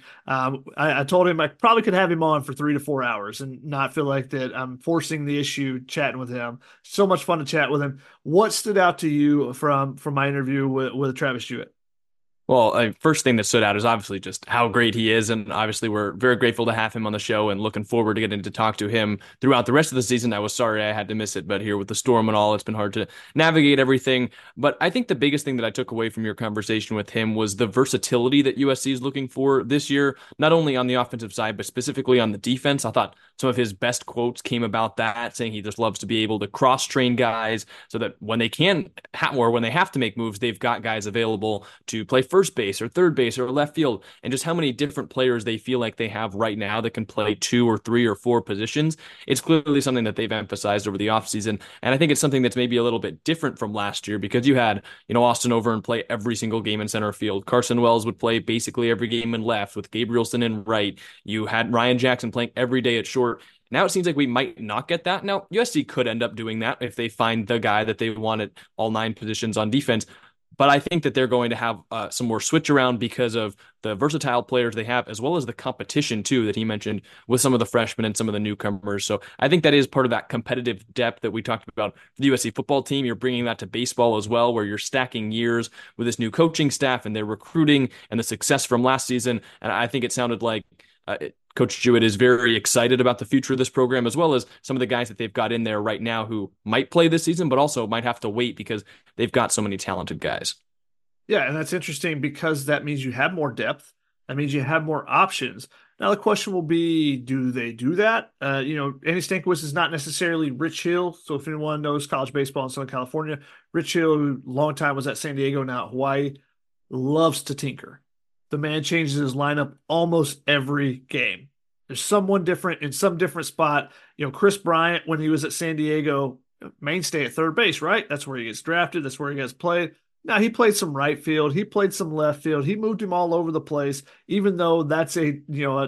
I told him I probably could have him on for 3 to 4 hours and not feel like that I'm forcing the issue chatting with him. So much fun to chat with him. What stood out to you from my interview with Travis Jewett? Well, first thing that stood out is obviously just how great he is. And obviously we're very grateful to have him on the show and looking forward to getting to talk to him throughout the rest of the season. I was sorry I had to miss it, but here with the storm and all, it's been hard to navigate everything. But I think the biggest thing that I took away from your conversation with him was the versatility that USC is looking for this year, not only on the offensive side, but specifically on the defense. I thought some of his best quotes came about that, saying he just loves to be able to cross-train guys so that when they can, or when they have to make moves, they've got guys available to play first base or third base or left field, and just how many different players they feel like they have right now that can play 2 or 3 or 4 positions. It's clearly something that they've emphasized over the offseason, and I think it's something that's maybe a little bit different from last year because you had, Austin Overen play every single game in center field. Carson Wells would play basically every game in left with Gabrielson in right. You had Ryan Jackson playing every day at short. Now it seems like we might not get that. Now, USC could end up doing that if they find the guy that they want at all 9 positions on defense. But I think that they're going to have some more switch around because of the versatile players they have, as well as the competition, too, that he mentioned with some of the freshmen and some of the newcomers. So I think that is part of that competitive depth that we talked about for the USC football team. You're bringing that to baseball as well, where you're stacking years with this new coaching staff and their recruiting and the success from last season. And I think it sounded like Coach Jewett is very excited about the future of this program, as well as some of the guys that they've got in there right now who might play this season, but also might have to wait because they've got so many talented guys. Yeah, and that's interesting because that means you have more depth. That means you have more options. Now, the question will be, do they do that? Andy Stankiewicz is not necessarily Rich Hill. So if anyone knows college baseball in Southern California, Rich Hill, who a long time was at San Diego, now at Hawaii, loves to tinker. The man changes his lineup almost every game. There's someone different in some different spot. Chris Bryant, when he was at San Diego, mainstay at third base, right? That's where he gets drafted. That's where he gets played. Now, he played some right field. He played some left field. He moved him all over the place, even though that's a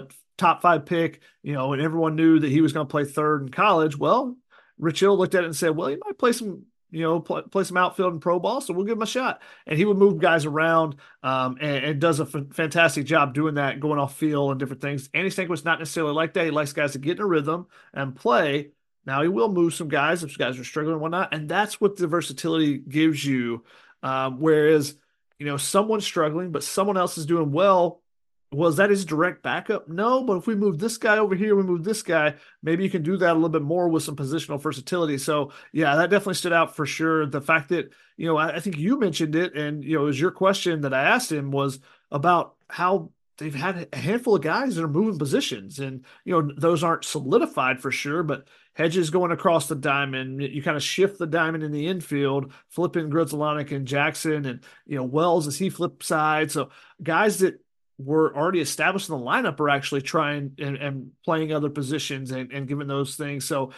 top 5 pick, and everyone knew that he was going to play third in college. Well, Rich Hill looked at it and said, well, he might play some play some outfield and pro ball, so we'll give him a shot. And he would move guys around and does a fantastic job doing that, going off field and different things. Andy Stankiewicz not necessarily like that. He likes guys to get in a rhythm and play. Now, he will move some guys if guys are struggling and whatnot, and that's what the versatility gives you. Whereas, someone's struggling, but someone else is doing well. Was that his direct backup? No, but if we move this guy over here, we move this guy, maybe you can do that a little bit more with some positional versatility. So, yeah, that definitely stood out for sure. The fact that, I think you mentioned it, and, it was your question that I asked him was about how they've had a handful of guys that are moving positions. And, those aren't solidified for sure, but Hedges going across the diamond, you kind of shift the diamond in the infield, flipping Grudzielanek and Jackson and, Wells as he flips side. So guys that were already established in the lineup are actually trying and playing other positions and giving those things. So,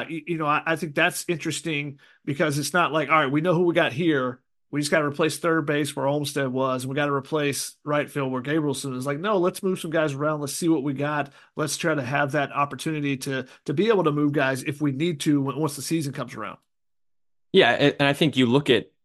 I think that's interesting because it's not like, all right, we know who we got here. We just got to replace third base where Olmstead was, and we got to replace right field where Gabrielson is. Like, no, let's move some guys around. Let's see what we got. Let's try to have that opportunity to be able to move guys if we need to once the season comes around. Yeah, and I think you look at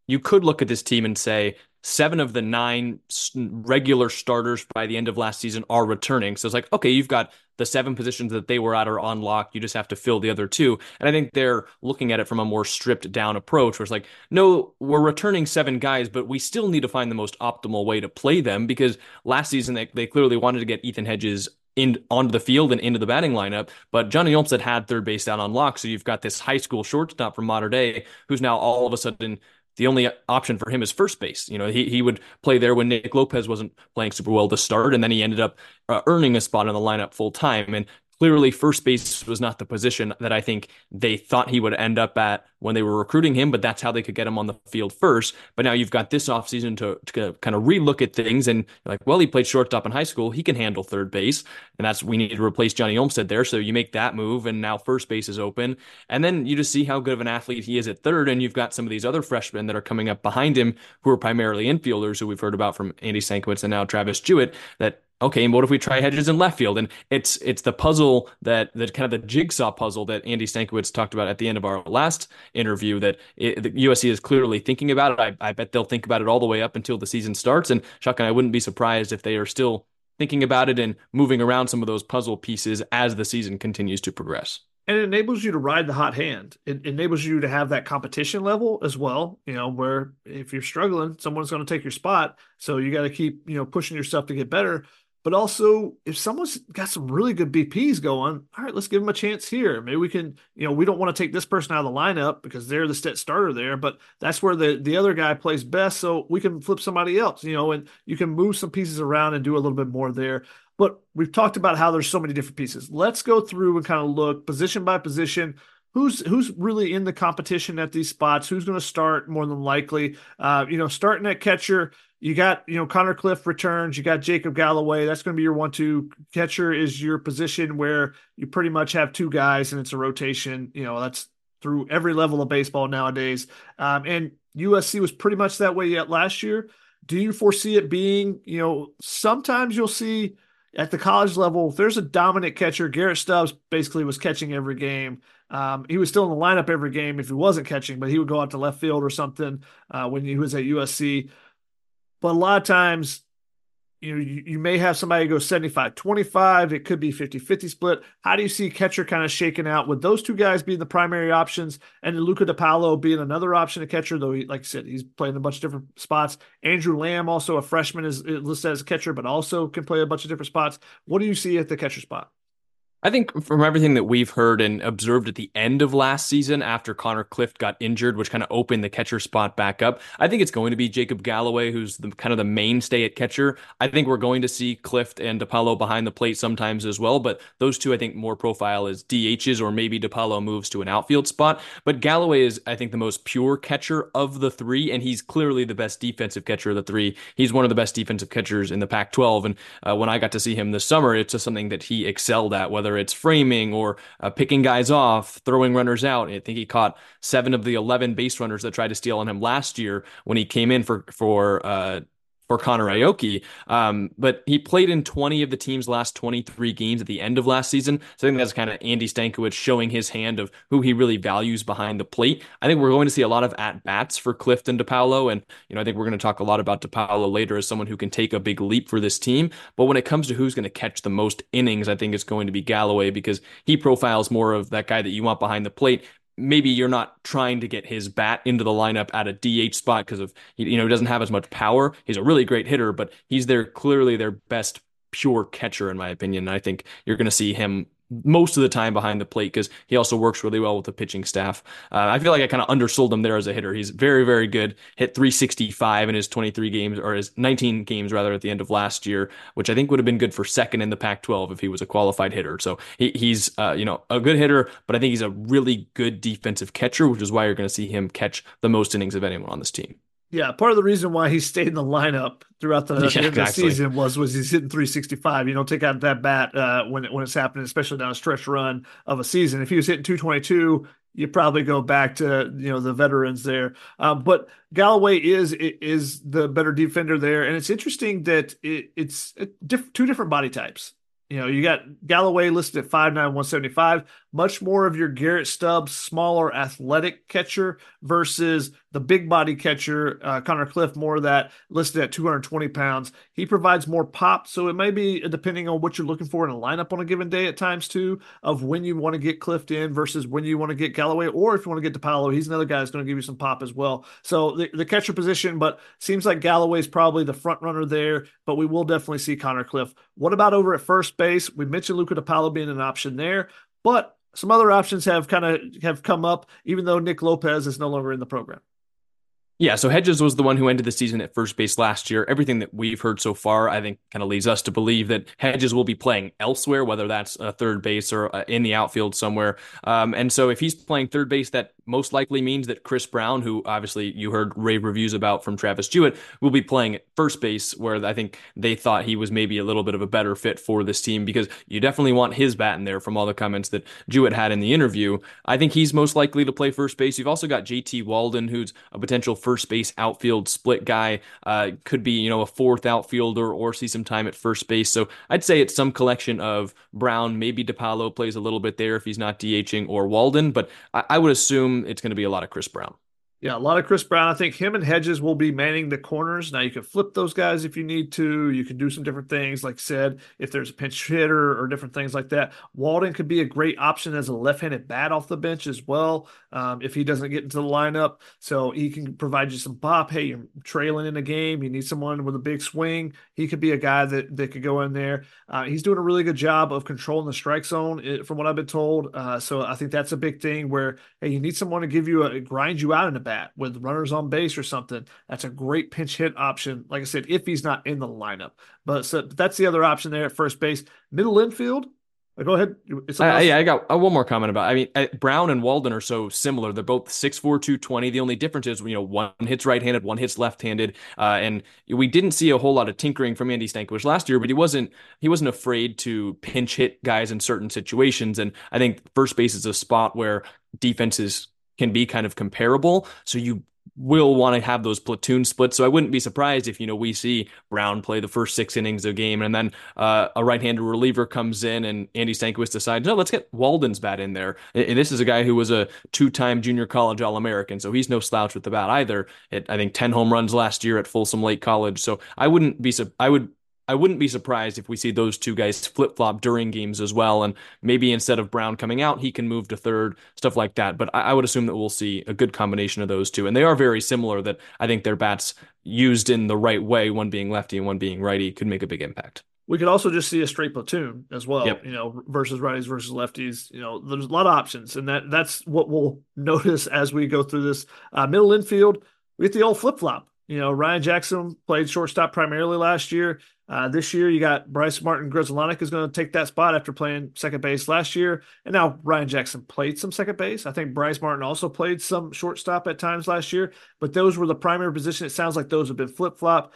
you could look at this team and say 7 of the 9 regular starters by the end of last season are returning. So it's like, okay, you've got the 7 positions that they were at are on lock. You just have to fill the other 2. And I think they're looking at it from a more stripped down approach where it's like, no, we're returning 7 guys, but we still need to find the most optimal way to play them, because last season they clearly wanted to get Ethan Hedges onto the field and into the batting lineup. But Johnny Olmstead had third base down on lock. So you've got this high school shortstop from Mater Dei who's now all of a sudden the only option for him is first base. You know, he would play there when Nick Lopez wasn't playing super well to start, and then he ended up earning a spot in the lineup full time. And clearly first base was not the position that I think they thought he would end up at when they were recruiting him, but that's how they could get him on the field first. But now you've got this offseason to kind of relook at things, and you're like, well, he played shortstop in high school. He can handle third base, and we need to replace Johnny Olmstead there. So you make that move, and now first base is open. And then you just see how good of an athlete he is at third, and you've got some of these other freshmen that are coming up behind him who are primarily infielders, who we've heard about from Andy Stankiewicz and now Travis Jewett, that okay, and what if we try Hedges in left field? And it's the puzzle that kind of the jigsaw puzzle that Andy Stankiewicz talked about at the end of our last interview that the USC is clearly thinking about it. I bet they'll think about it all the way up until the season starts. And Shotgun, I wouldn't be surprised if they are still thinking about it and moving around some of those puzzle pieces as the season continues to progress. And it enables you to ride the hot hand. It enables you to have that competition level as well, you know, where if you're struggling, someone's going to take your spot. So you got to keep, you know, pushing yourself to get better. But also, if someone's got some really good BPs going, all right, let's give them a chance here. Maybe we can, you know, we don't want to take this person out of the lineup because they're the set starter there, but that's where the other guy plays best. So we can flip somebody else, you know, and you can move some pieces around and do a little bit more there. But we've talked about how there's so many different pieces. Let's go through and kind of look position by position. Who's really in the competition at these spots? Who's going to start more than likely? You know, starting at catcher, you got, you know, Connor Clift returns. You got Jacob Galloway. That's going to be your 1-2. Catcher is your position where you pretty much have 2 guys and it's a rotation. You know, that's through every level of baseball nowadays. And USC was pretty much that way yet last year. Do you foresee it being, you know, sometimes you'll see at the college level, if there's a dominant catcher, Garrett Stubbs basically was catching every game. He was still in the lineup every game if he wasn't catching, but he would go out to left field or something when he was at USC. But a lot of times, you know, you may have somebody go 75-25. It could be 50-50 split. How do you see catcher kind of shaking out with those 2 guys being the primary options and then Luca DiPaolo being another option to catcher, though, like I said, he's playing a bunch of different spots. Andrew Lamb, also a freshman, is listed as a catcher, but also can play a bunch of different spots. What do you see at the catcher spot? I think from everything that we've heard and observed at the end of last season after Connor Clift got injured, which kind of opened the catcher spot back up, I think it's going to be Jacob Galloway, who's kind of the mainstay at catcher. I think we're going to see Clift and DiPaolo behind the plate sometimes as well, but those 2, I think, more profile as DHs, or maybe DiPaolo moves to an outfield spot. But Galloway is, I think, the most pure catcher of the 3, and he's clearly the best defensive catcher of the 3. He's one of the best defensive catchers in the Pac-12, and when I got to see him this summer, it's just something that he excelled at, whether it's framing or picking guys off, throwing runners out. I think he caught 7 of the 11 base runners that tried to steal on him last year when he came in for Connor Aoki. But he played in 20 of the team's last 23 games at the end of last season. So I think that's kind of Andy Stankiewicz showing his hand of who he really values behind the plate. I think we're going to see a lot of at-bats for Clift and DiPaolo. And, you know, I think we're going to talk a lot about DiPaolo later as someone who can take a big leap for this team. But when it comes to who's going to catch the most innings, I think it's going to be Galloway, because he profiles more of that guy that you want behind the plate. Maybe you're not trying to get his bat into the lineup at a DH spot because of, you know, he doesn't have as much power. He's a really great hitter, but he's clearly their best pure catcher, in my opinion. And I think you're going to see him most of the time behind the plate because he also works really well with the pitching staff. I feel like I kind of undersold him there as a hitter. He's very, very good. Hit 365 in his 23 games, or his 19 games rather, at the end of last year, which I think would have been good for second in the Pac-12 if he was a qualified hitter. So he's you know, a good hitter, but I think he's a really good defensive catcher, which is why you're going to see him catch the most innings of anyone on this team. Yeah, part of the reason why he stayed in the lineup throughout the season was he's hitting 365. You don't take out that bat when it's happening, especially down a stretch run of a season. If he was hitting 222, you probably go back to, you know, the veterans there. But Galloway is the better defender there, and it's interesting that it's 2 different body types. You know, you got Galloway listed at 5'9", 175. much more of your Garrett Stubbs, smaller athletic catcher versus the big body catcher, Connor Cliff, more of that listed at 220 pounds. He provides more pop. So it may be depending on what you're looking for in a lineup on a given day at times too, of when you want to get Cliff in versus when you want to get Galloway, or if you want to get DePaulo, he's another guy that's going to give you some pop as well. So the catcher position, but seems like Galloway's probably the front runner there, but we will definitely see Connor Cliff. What about over at first base? We mentioned Luca DePaulo being an option there, but some other options have come up, even though Nick Lopez is no longer in the program. Yeah, so Hedges was the one who ended the season at first base last year. Everything that we've heard so far, I think, kind of leads us to believe that Hedges will be playing elsewhere, whether that's third base or in the outfield somewhere. And so if he's playing third base, that most likely means that Chris Brown, who obviously you heard rave reviews about from Travis Jewett, will be playing at first base, where I think they thought he was maybe a little bit of a better fit for this team, because you definitely want his bat in there from all the comments that Jewett had in the interview. I think he's most likely to play first base. You've also got JT Walden, who's a potential first base outfield split guy, could be, a fourth outfielder or see some time at first base. So I'd say it's some collection of Brown, maybe DePaulo plays a little bit there if he's not DHing, or Walden, but I would assume it's going to be a lot of Chris Brown. Yeah, a lot of Chris Brown. I think him and Hedges will be manning the corners. Now, you can flip those guys if you need to. You can do some different things, like I said, if there's a pinch hitter or different things like that. Walden could be a great option as a left-handed bat off the bench as well, if he doesn't get into the lineup. So he can provide you some pop. Hey, you're trailing in a game. You need someone with a big swing. He could be a guy that could go in there. He's doing a really good job of controlling the strike zone, from what I've been told. So I think that's a big thing where, hey, you need someone to give you grind you out in the bat with runners on base or something. That's a great pinch hit option, like I said, if he's not in the lineup. But so that's the other option there at first base. Middle infield, go ahead. I got one more comment about it. I mean, Brown and Walden are so similar. They're both 6'4", 220. The only difference is, one hits right-handed, one hits left-handed. And we didn't see a whole lot of tinkering from Andy Stankiewicz last year, but he wasn't afraid to pinch hit guys in certain situations. And I think first base is a spot where defenses can be kind of comparable. So you will want to have those platoon splits. So I wouldn't be surprised if, we see Brown play the first 6 innings of a game, and then a right-handed reliever comes in and Andy Stankiewicz decides, no, let's get Walden's bat in there. And this is a guy who was a 2-time junior college All-American, so he's no slouch with the bat either. I think 10 home runs last year at Folsom Lake College. So I wouldn't be surprised if we see those two guys flip-flop during games as well. And maybe instead of Brown coming out, he can move to third, stuff like that. But I would assume that we'll see a good combination of those two. And they are very similar, that I think their bats used in the right way, one being lefty and one being righty, could make a big impact. We could also just see a straight platoon as well, yep. Versus righties versus lefties. There's a lot of options, and that's what we'll notice as we go through this. Middle infield, we get the old flip-flop. Ryan Jackson played shortstop primarily last year. This year, you got Bryce Martin Grudzielanek is going to take that spot after playing second base last year. And now Ryan Jackson played some second base. I think Bryce Martin also played some shortstop at times last year, but those were the primary position. It sounds like those have been flip-flop.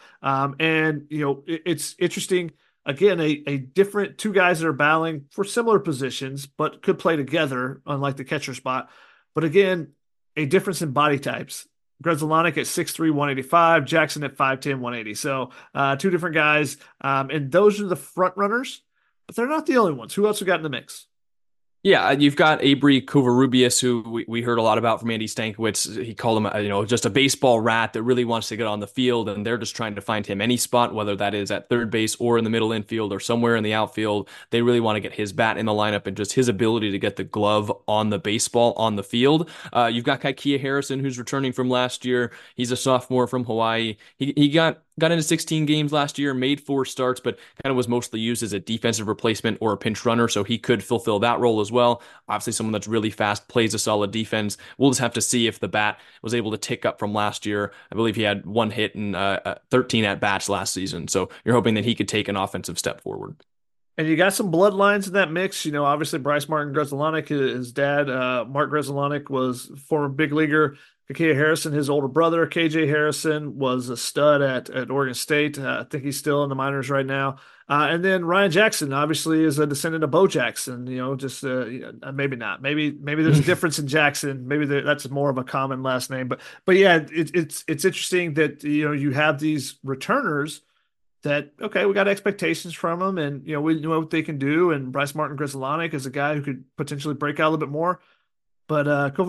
It's interesting. Again, a different two guys that are battling for similar positions, but could play together, unlike the catcher spot. But again, a difference in body types. Grudzielanek at 6'3", 185, Jackson at 5'10", 180. So two different guys. And those are the front runners, but they're not the only ones. Who else we got in the mix? Yeah, you've got Abri Covarrubias, who we heard a lot about from Andy Stankiewicz. He called him, just a baseball rat that really wants to get on the field, and they're just trying to find him any spot, whether that is at third base or in the middle infield or somewhere in the outfield. They really want to get his bat in the lineup and just his ability to get the glove on the baseball on the field. You've got Kaikia Harrison, who's returning from last year. He's a sophomore from Hawaii. He got into 16 games last year, made 4 starts, but kind of was mostly used as a defensive replacement or a pinch runner, so he could fulfill that role as well. Obviously, someone that's really fast, plays a solid defense. We'll just have to see if the bat was able to tick up from last year. I believe he had 1 hit and 13 at-bats last season, so you're hoping that he could take an offensive step forward. And you got some bloodlines in that mix. Obviously Bryce Martin Grudzielanek, his dad, Mark Grudzielanek, was former big leaguer. Kaikia Harrison, his older brother, KJ Harrison, was a stud at Oregon State. I think he's still in the minors right now. And then Ryan Jackson, obviously, is a descendant of Bo Jackson. Maybe not. Maybe there's a difference in Jackson. Maybe that's more of a common last name. But yeah, it's interesting that you have these returners that, okay, we got expectations from them, and we know what they can do. And Bryce Martin Grizzlonic is a guy who could potentially break out a little bit more. But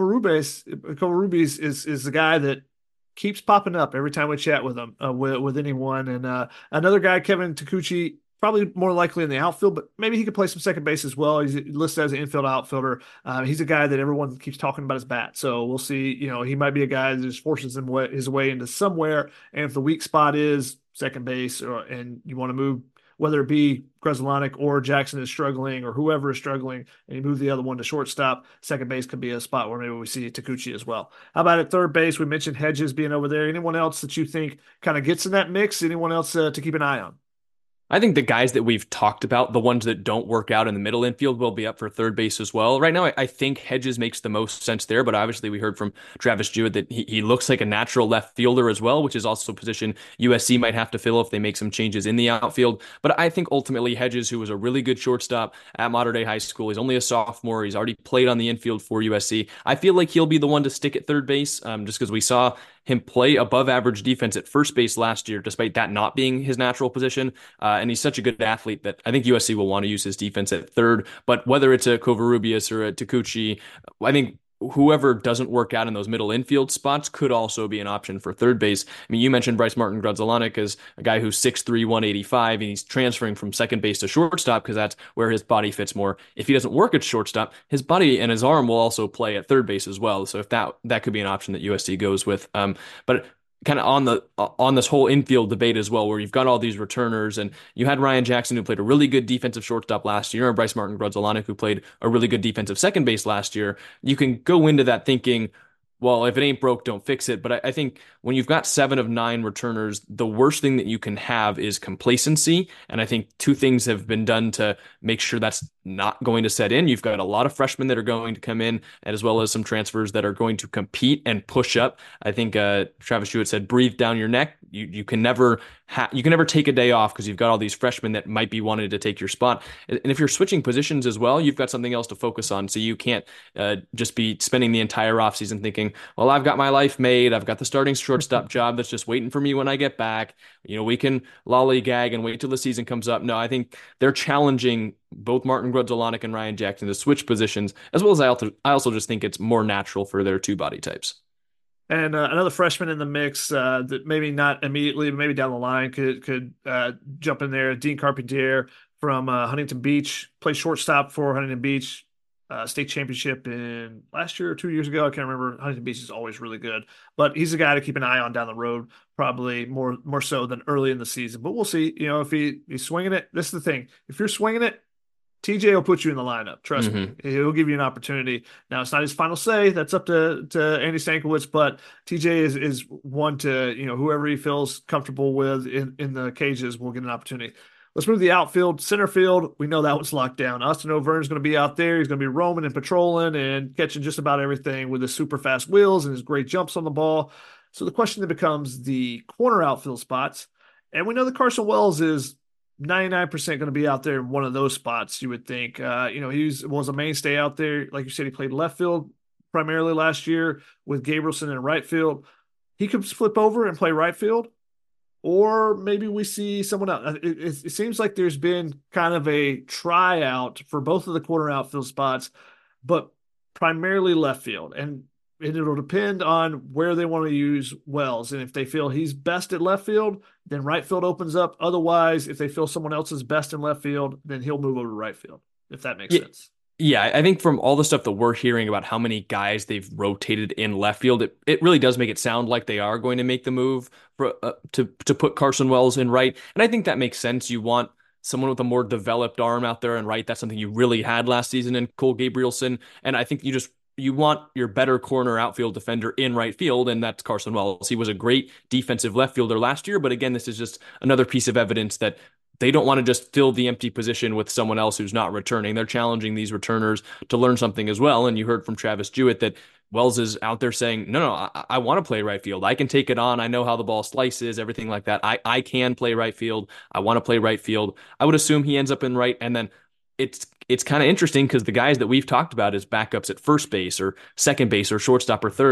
Covarrubias is the guy that keeps popping up every time we chat with him, with anyone. And another guy, Kevin Takuchi, probably more likely in the outfield, but maybe he could play some second base as well. He's listed as an infield outfielder. He's a guy that everyone keeps talking about his bat. So we'll see. He might be a guy that just forces his way into somewhere. And if the weak spot is second base, and you want to move, whether it be Grizzlonic or Jackson is struggling or whoever is struggling, and you move the other one to shortstop, second base could be a spot where maybe we see Takuchi as well. How about at third base? We mentioned Hedges being over there. Anyone else that you think kind of gets in that mix? Anyone else to keep an eye on? I think the guys that we've talked about, the ones that don't work out in the middle infield, will be up for third base as well. Right now, I think Hedges makes the most sense there, but obviously we heard from Travis Jewett that he looks like a natural left fielder as well, which is also a position USC might have to fill if they make some changes in the outfield. But I think ultimately Hedges, who was a really good shortstop at Mater Dei High School, he's only a sophomore, he's already played on the infield for USC. I feel like he'll be the one to stick at third base, just because we saw him play above average defense at first base last year, despite that not being his natural position. And he's such a good athlete that I think USC will want to use his defense at third. But whether it's a Covarrubias or a Takuchi, I think whoever doesn't work out in those middle infield spots could also be an option for third base. I mean, you mentioned Bryce Martin Grudzelanek as a guy who's 6'3", 185, and he's transferring from second base to shortstop because that's where his body fits more. If he doesn't work at shortstop, his body and his arm will also play at third base as well. So if that could be an option that USC goes with. But kind of on this whole infield debate as well, where you've got all these returners, and you had Ryan Jackson, who played a really good defensive shortstop last year, and Bryce Martin Grudzelanek, who played a really good defensive second base last year. You can go into that thinking, well, if it ain't broke, don't fix it. But I think when you've got 7 of 9 returners, the worst thing that you can have is complacency. And I think 2 things have been done to make sure that's not going to set in. You've got a lot of freshmen that are going to come in, and as well as some transfers that are going to compete and push up. I think Travis Jewett said, breathe down your neck. You can never take a day off because you've got all these freshmen that might be wanting to take your spot. And if you're switching positions as well, you've got something else to focus on. So you can't just be spending the entire offseason thinking, well, I've got my life made. I've got the starting shortstop job that's just waiting for me when I get back. We can lollygag and wait till the season comes up. No, I think they're challenging both Martin Grudzelanek and Ryan Jackson to switch positions, as well as I also just think it's more natural for their 2 body types. And another freshman in the mix that maybe not immediately, but maybe down the line could jump in there. Dean Carpentier from Huntington Beach, played shortstop for Huntington Beach, state championship in last year or 2 years ago. I can't remember. Huntington Beach is always really good, but he's a guy to keep an eye on down the road, probably more so than early in the season. But we'll see. If he's swinging it. This is the thing. If you're swinging it, TJ will put you in the lineup. Trust me. He'll give you an opportunity. Now, it's not his final say. That's up to Andy Stankiewicz, but TJ is one to, whoever he feels comfortable with in the cages will get an opportunity. Let's move to the outfield. Center field, we know that one's locked down. Austin O'Verne's going to be out there. He's going to be roaming and patrolling and catching just about everything with his super fast wheels and his great jumps on the ball. So the question then becomes the corner outfield spots. And we know that Carson Wells is 99% going to be out there in one of those spots, you would think. He was a mainstay out there. Like you said, he played left field primarily last year with Gabrielson in right field. He could flip over and play right field, or maybe we see someone else. It seems like there's been kind of a tryout for both of the corner outfield spots, but primarily left field. And it'll depend on where they want to use Wells. And if they feel he's best at left field, then right field opens up. Otherwise, if they feel someone else is best in left field, then he'll move over to right field, if that makes sense. Yeah, I think from all the stuff that we're hearing about how many guys they've rotated in left field, it really does make it sound like they are going to make the move to put Carson Wells in right. And I think that makes sense. You want someone with a more developed arm out there and right. That's something you really had last season in Cole Gabrielson. And I think you want your better corner outfield defender in right field, and that's Carson Wells. He was a great defensive left fielder last year, but again, this is just another piece of evidence that they don't want to just fill the empty position with someone else who's not returning. They're challenging these returners to learn something as well, and you heard from Travis Jewett that Wells is out there saying, no, I want to play right field. I can take it on. I know how the ball slices, everything like that. I can play right field. I want to play right field. I would assume he ends up in right, and then it's kind of interesting because the guys that we've talked about as backups at first base or second base or shortstop or third,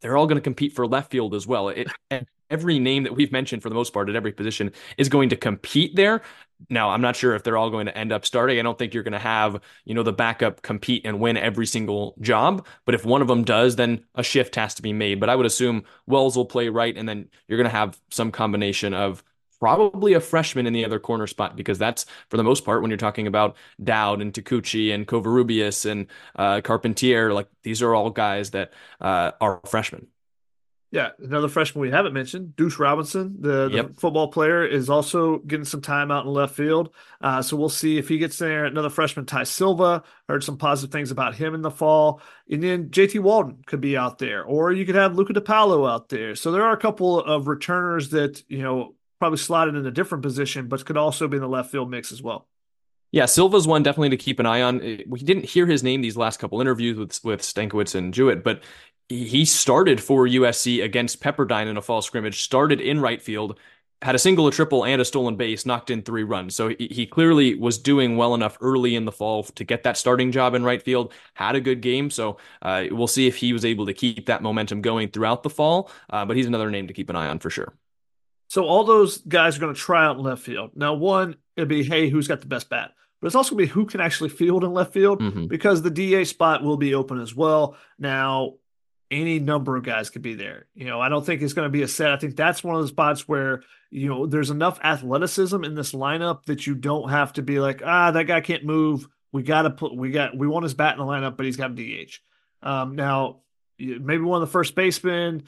they're all going to compete for left field as well. Every name that we've mentioned for the most part at every position is going to compete there. Now, I'm not sure if they're all going to end up starting. I don't think you're going to have, the backup compete and win every single job. But if one of them does, then a shift has to be made. But I would assume Wells will play right, and then you're going to have some combination of probably a freshman in the other corner spot, because that's, for the most part, when you're talking about Dowd and Takuchi and Covarrubias and Carpentier, like these are all guys that are freshmen. Yeah, another freshman we haven't mentioned, Deuce Robinson, the football player, is also getting some time out in left field. So we'll see if he gets there. Another freshman, Ty Silva, heard some positive things about him in the fall. And then JT Walden could be out there, or you could have Luca DiPaolo out there. So there are a couple of returners that, probably slotted in a different position, but could also be in the left field mix as well. Yeah, Silva's one definitely to keep an eye on. We didn't hear his name these last couple interviews with Stankiewicz and Jewett, but he started for USC against Pepperdine in a fall scrimmage, started in right field, had a single, a triple, and a stolen base, knocked in 3 runs. So he clearly was doing well enough early in the fall to get that starting job in right field, had a good game. So we'll see if he was able to keep that momentum going throughout the fall, but he's another name to keep an eye on for sure. So all those guys are going to try out in left field. Now, one, it'd be, hey, who's got the best bat? But it's also going to be who can actually field in left field, because the DA spot will be open as well. Now, any number of guys could be there. I don't think it's going to be a set. I think that's one of the spots where, there's enough athleticism in this lineup that you don't have to be like, that guy can't move. We want his bat in the lineup, but he's got DH. Now, maybe one of the first basemen,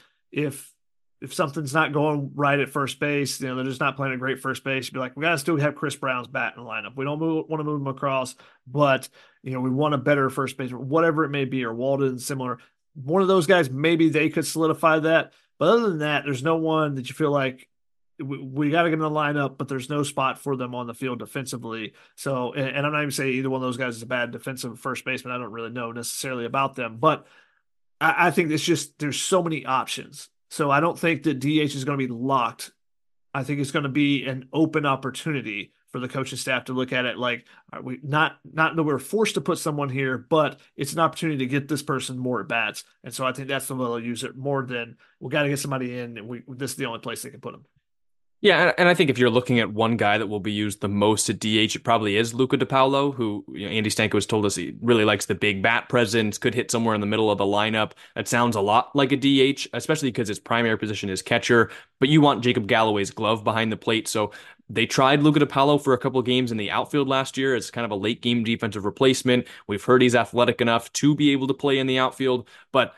if something's not going right at first base, they're just not playing a great first base, you'd be like, we got to still have Chris Brown's bat in the lineup. We don't want to move him across, but, we want a better first base, or whatever it may be, or Walden, similar. One of those guys, maybe they could solidify that. But other than that, there's no one that you feel like we got to get in the lineup, but there's no spot for them on the field defensively. So, and I'm not even saying either one of those guys is a bad defensive first baseman. I don't really know necessarily about them, but I think it's just, there's so many options. So I don't think that DH is going to be locked. I think it's going to be an open opportunity for the coaching staff to look at it like, are we not that we're forced to put someone here, but it's an opportunity to get this person more at bats. And so I think that's the way they'll use it, more than we got to get somebody in, and this is the only place they can put them. Yeah, and I think if you're looking at one guy that will be used the most at DH, it probably is Luca DiPaolo, who Andy Stankiewicz told us he really likes the big bat presence, could hit somewhere in the middle of the lineup. That sounds a lot like a DH, especially because his primary position is catcher, but you want Jacob Galloway's glove behind the plate. So they tried Luca DiPaolo for a couple of games in the outfield last year as kind of a late game defensive replacement. We've heard he's athletic enough to be able to play in the outfield, but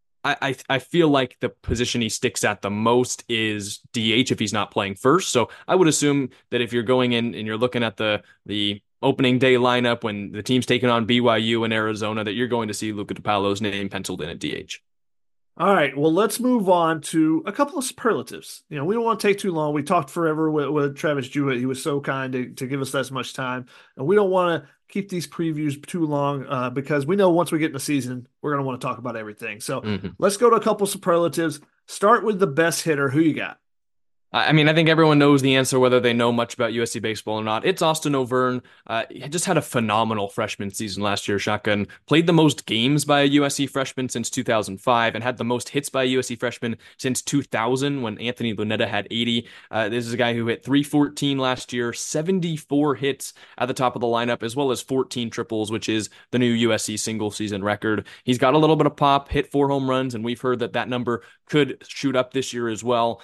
I feel like the position he sticks at the most is DH if he's not playing first. So I would assume that if you're going in and you're looking at the opening day lineup when the team's taking on BYU in Arizona, that you're going to see Luca DiPaolo's name penciled in at DH. All right, well, let's move on to a couple of superlatives. We don't want to take too long. We talked forever with Travis Jewett. He was so kind to give us that much time. And we don't want to keep these previews too long because we know once we get in the season, we're going to want to talk about everything. So let's go to a couple superlatives. Start with the best hitter. Who you got? I mean, I think everyone knows the answer, whether they know much about USC baseball or not. It's Austin O'Verne. He just had a phenomenal freshman season last year, Shotgun. Played the most games by a USC freshman since 2005 and had the most hits by a USC freshman since 2000 when Anthony Lunetta had 80. This is a guy who hit 314 last year, 74 hits at the top of the lineup, as well as 14 triples, which is the new USC single season record. He's got a little bit of pop, hit 4 home runs, and we've heard that number could shoot up this year as well.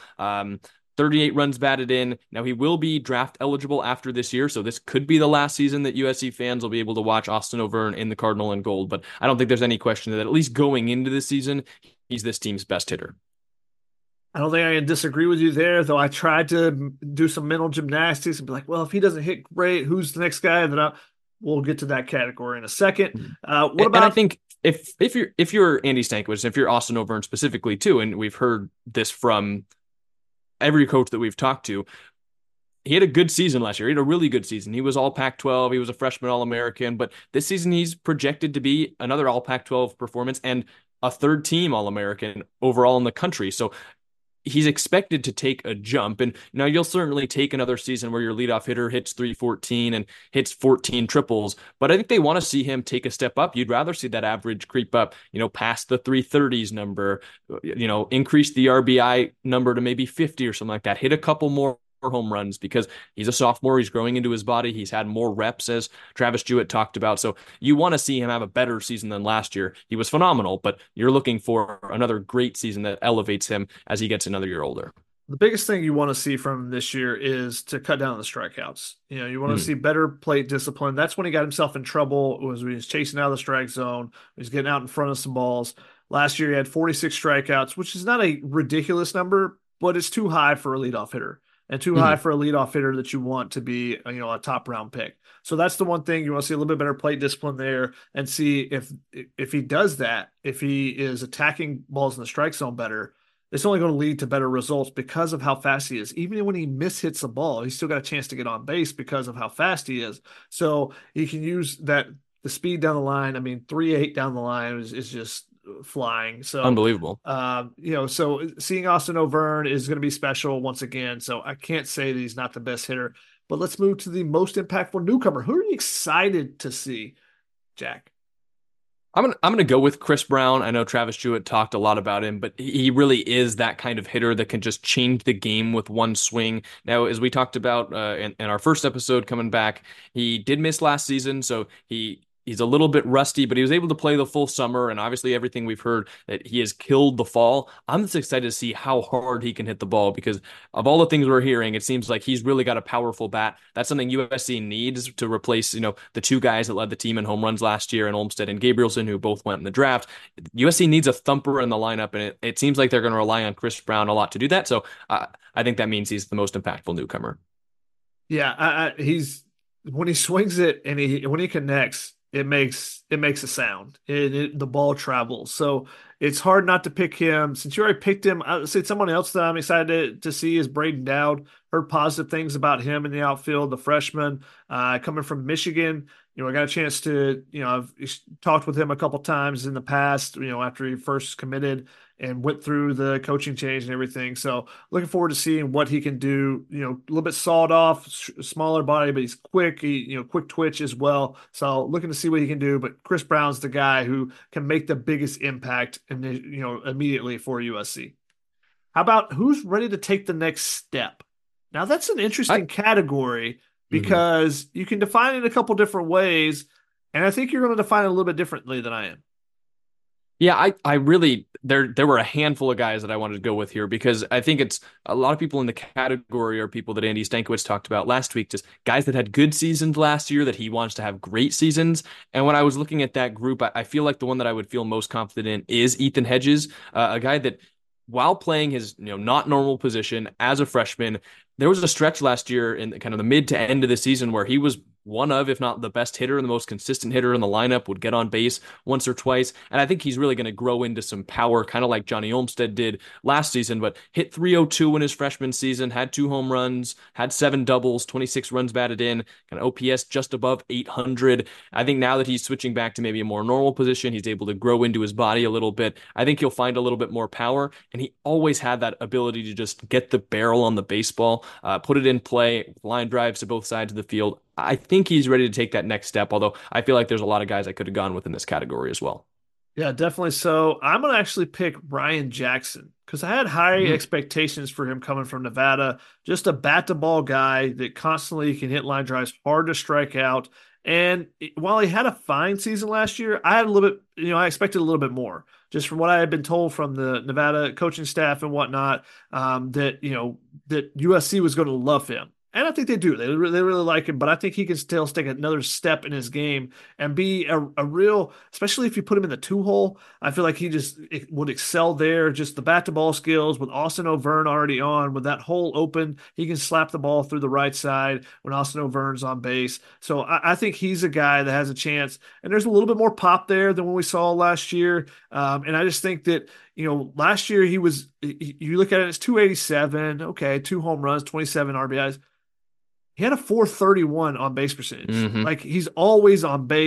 38 runs batted in. Now, he will be draft eligible after this year, so this could be the last season that USC fans will be able to watch Austin O'Verne in the Cardinal and Gold, but I don't think there's any question that at least going into this season, he's this team's best hitter. I don't think I can disagree with you there, though I tried to do some mental gymnastics and be like, well, if he doesn't hit great, who's the next guy? Then we'll get to that category in a second. What about? And I think if you're Andy Stankiewicz, if you're Austin O'Verne specifically too, and we've heard this from every coach that we've talked to, he had a good season last year. He had a really good season. He was all Pac-12. He was a freshman All-American, but this season he's projected to be another all Pac-12 performance and a third team All-American overall in the country. So he's expected to take a jump. And now you'll certainly take another season where your leadoff hitter hits 314 and hits 14 triples. But I think they want to see him take a step up. You'd rather see that average creep up, past the 330s number, increase the RBI number to maybe 50 or something like that. Hit a couple more home runs because he's a sophomore. He's growing into his body. He's had more reps, as Travis Jewett talked about. So you want to see him have a better season than last year. He was phenomenal, but you're looking for another great season that elevates him as he gets another year older. The biggest thing you want to see from this year is to cut down the strikeouts. You want to see better plate discipline. That's when he got himself in trouble, was when he was chasing out of the strike zone. He was getting out in front of some balls. Last year he had 46 strikeouts, which is not a ridiculous number, but it's too high for a leadoff hitter. And too high for a leadoff hitter that you want to be, a top round pick. So that's the one thing you want to see, a little bit better plate discipline there, and see if he does that, if he is attacking balls in the strike zone better, it's only going to lead to better results because of how fast he is. Even when he mishits a ball, he's still got a chance to get on base because of how fast he is. So he can use the speed down the line. I mean, 3.8 down the line is just flying. So unbelievable. So seeing Austin O'Verne is going to be special once again. So I can't say that he's not the best hitter, but let's move to the most impactful newcomer. Who are you excited to see, Jack? I'm gonna go with Chris Brown. I know Travis Jewett talked a lot about him, but he really is that kind of hitter that can just change the game with one swing. Now, as we talked about in our first episode coming back, he did miss last season, so he's a little bit rusty, but he was able to play the full summer, and obviously everything we've heard that he has killed the fall. I'm just excited to see how hard he can hit the ball because of all the things we're hearing, it seems like he's really got a powerful bat. That's something USC needs to replace, the two guys that led the team in home runs last year, and Olmstead and Gabrielson, who both went in the draft. USC needs a thumper in the lineup, and it seems like they're going to rely on Chris Brown a lot to do that. So I think that means he's the most impactful newcomer. Yeah, he's when he swings it and when he connects, it makes a sound. The ball travels. So it's hard not to pick him. Since you already picked him, I would say someone else that I'm excited to see is Braden Dowd. Heard positive things about him in the outfield, the freshman coming from Michigan. I got a chance to, I've talked with him a couple times in the past, after he first committed and went through the coaching change and everything. So looking forward to seeing what he can do, a little bit sawed off, smaller body, but he's quick, quick twitch as well. So looking to see what he can do, but Chris Brown's the guy who can make the biggest impact immediately for USC. How about who's ready to take the next step? Now that's an interesting category because you can define it in a couple different ways. And I think you're going to define it a little bit differently than I am. Yeah, I really, there were a handful of guys that I wanted to go with here because I think it's a lot of people in the category are people that Andy Stankiewicz talked about last week, just guys that had good seasons last year that he wants to have great seasons. And when I was looking at that group, I feel like the one that I would feel most confident in is Ethan Hedges, a guy that while playing his not normal position as a freshman, there was a stretch last year in kind of the mid to end of the season where he was one of, if not the best hitter and the most consistent hitter in the lineup, would get on base once or twice. And I think he's really going to grow into some power, kind of like Johnny Olmstead did last season, but hit 302 in his freshman season, had 2 home runs, had 7 doubles, 26 runs batted in, kind of OPS just above 800. I think now that he's switching back to maybe a more normal position, he's able to grow into his body a little bit. I think he'll find a little bit more power, and he always had that ability to just get the barrel on the baseball, put it in play, line drives to both sides of the field. I think he's ready to take that next step, although I feel like there's a lot of guys I could have gone with in this category as well. Yeah, definitely so. I'm going to actually pick Ryan Jackson because I had high expectations for him coming from Nevada. Just a bat-to-ball guy that constantly can hit line drives, hard to strike out. And while he had a fine season last year, I had a little bit, I expected a little bit more. Just from what I had been told from the Nevada coaching staff and whatnot, that USC was going to love him. And I think they do. They really like him, but I think he can still take another step in his game and be a real, especially if you put him in the 2-hole. I feel like he would excel there. Just the bat-to-ball skills with Austin O'Verne already on, with that hole open, he can slap the ball through the right side when Austin O'Verne's on base. So I think he's a guy that has a chance. And there's a little bit more pop there than what we saw last year. And I just think that, last year you look at it, it's 287, okay, 2 home runs, 27 RBIs. He had a 431 on base percentage. Like he's always on base.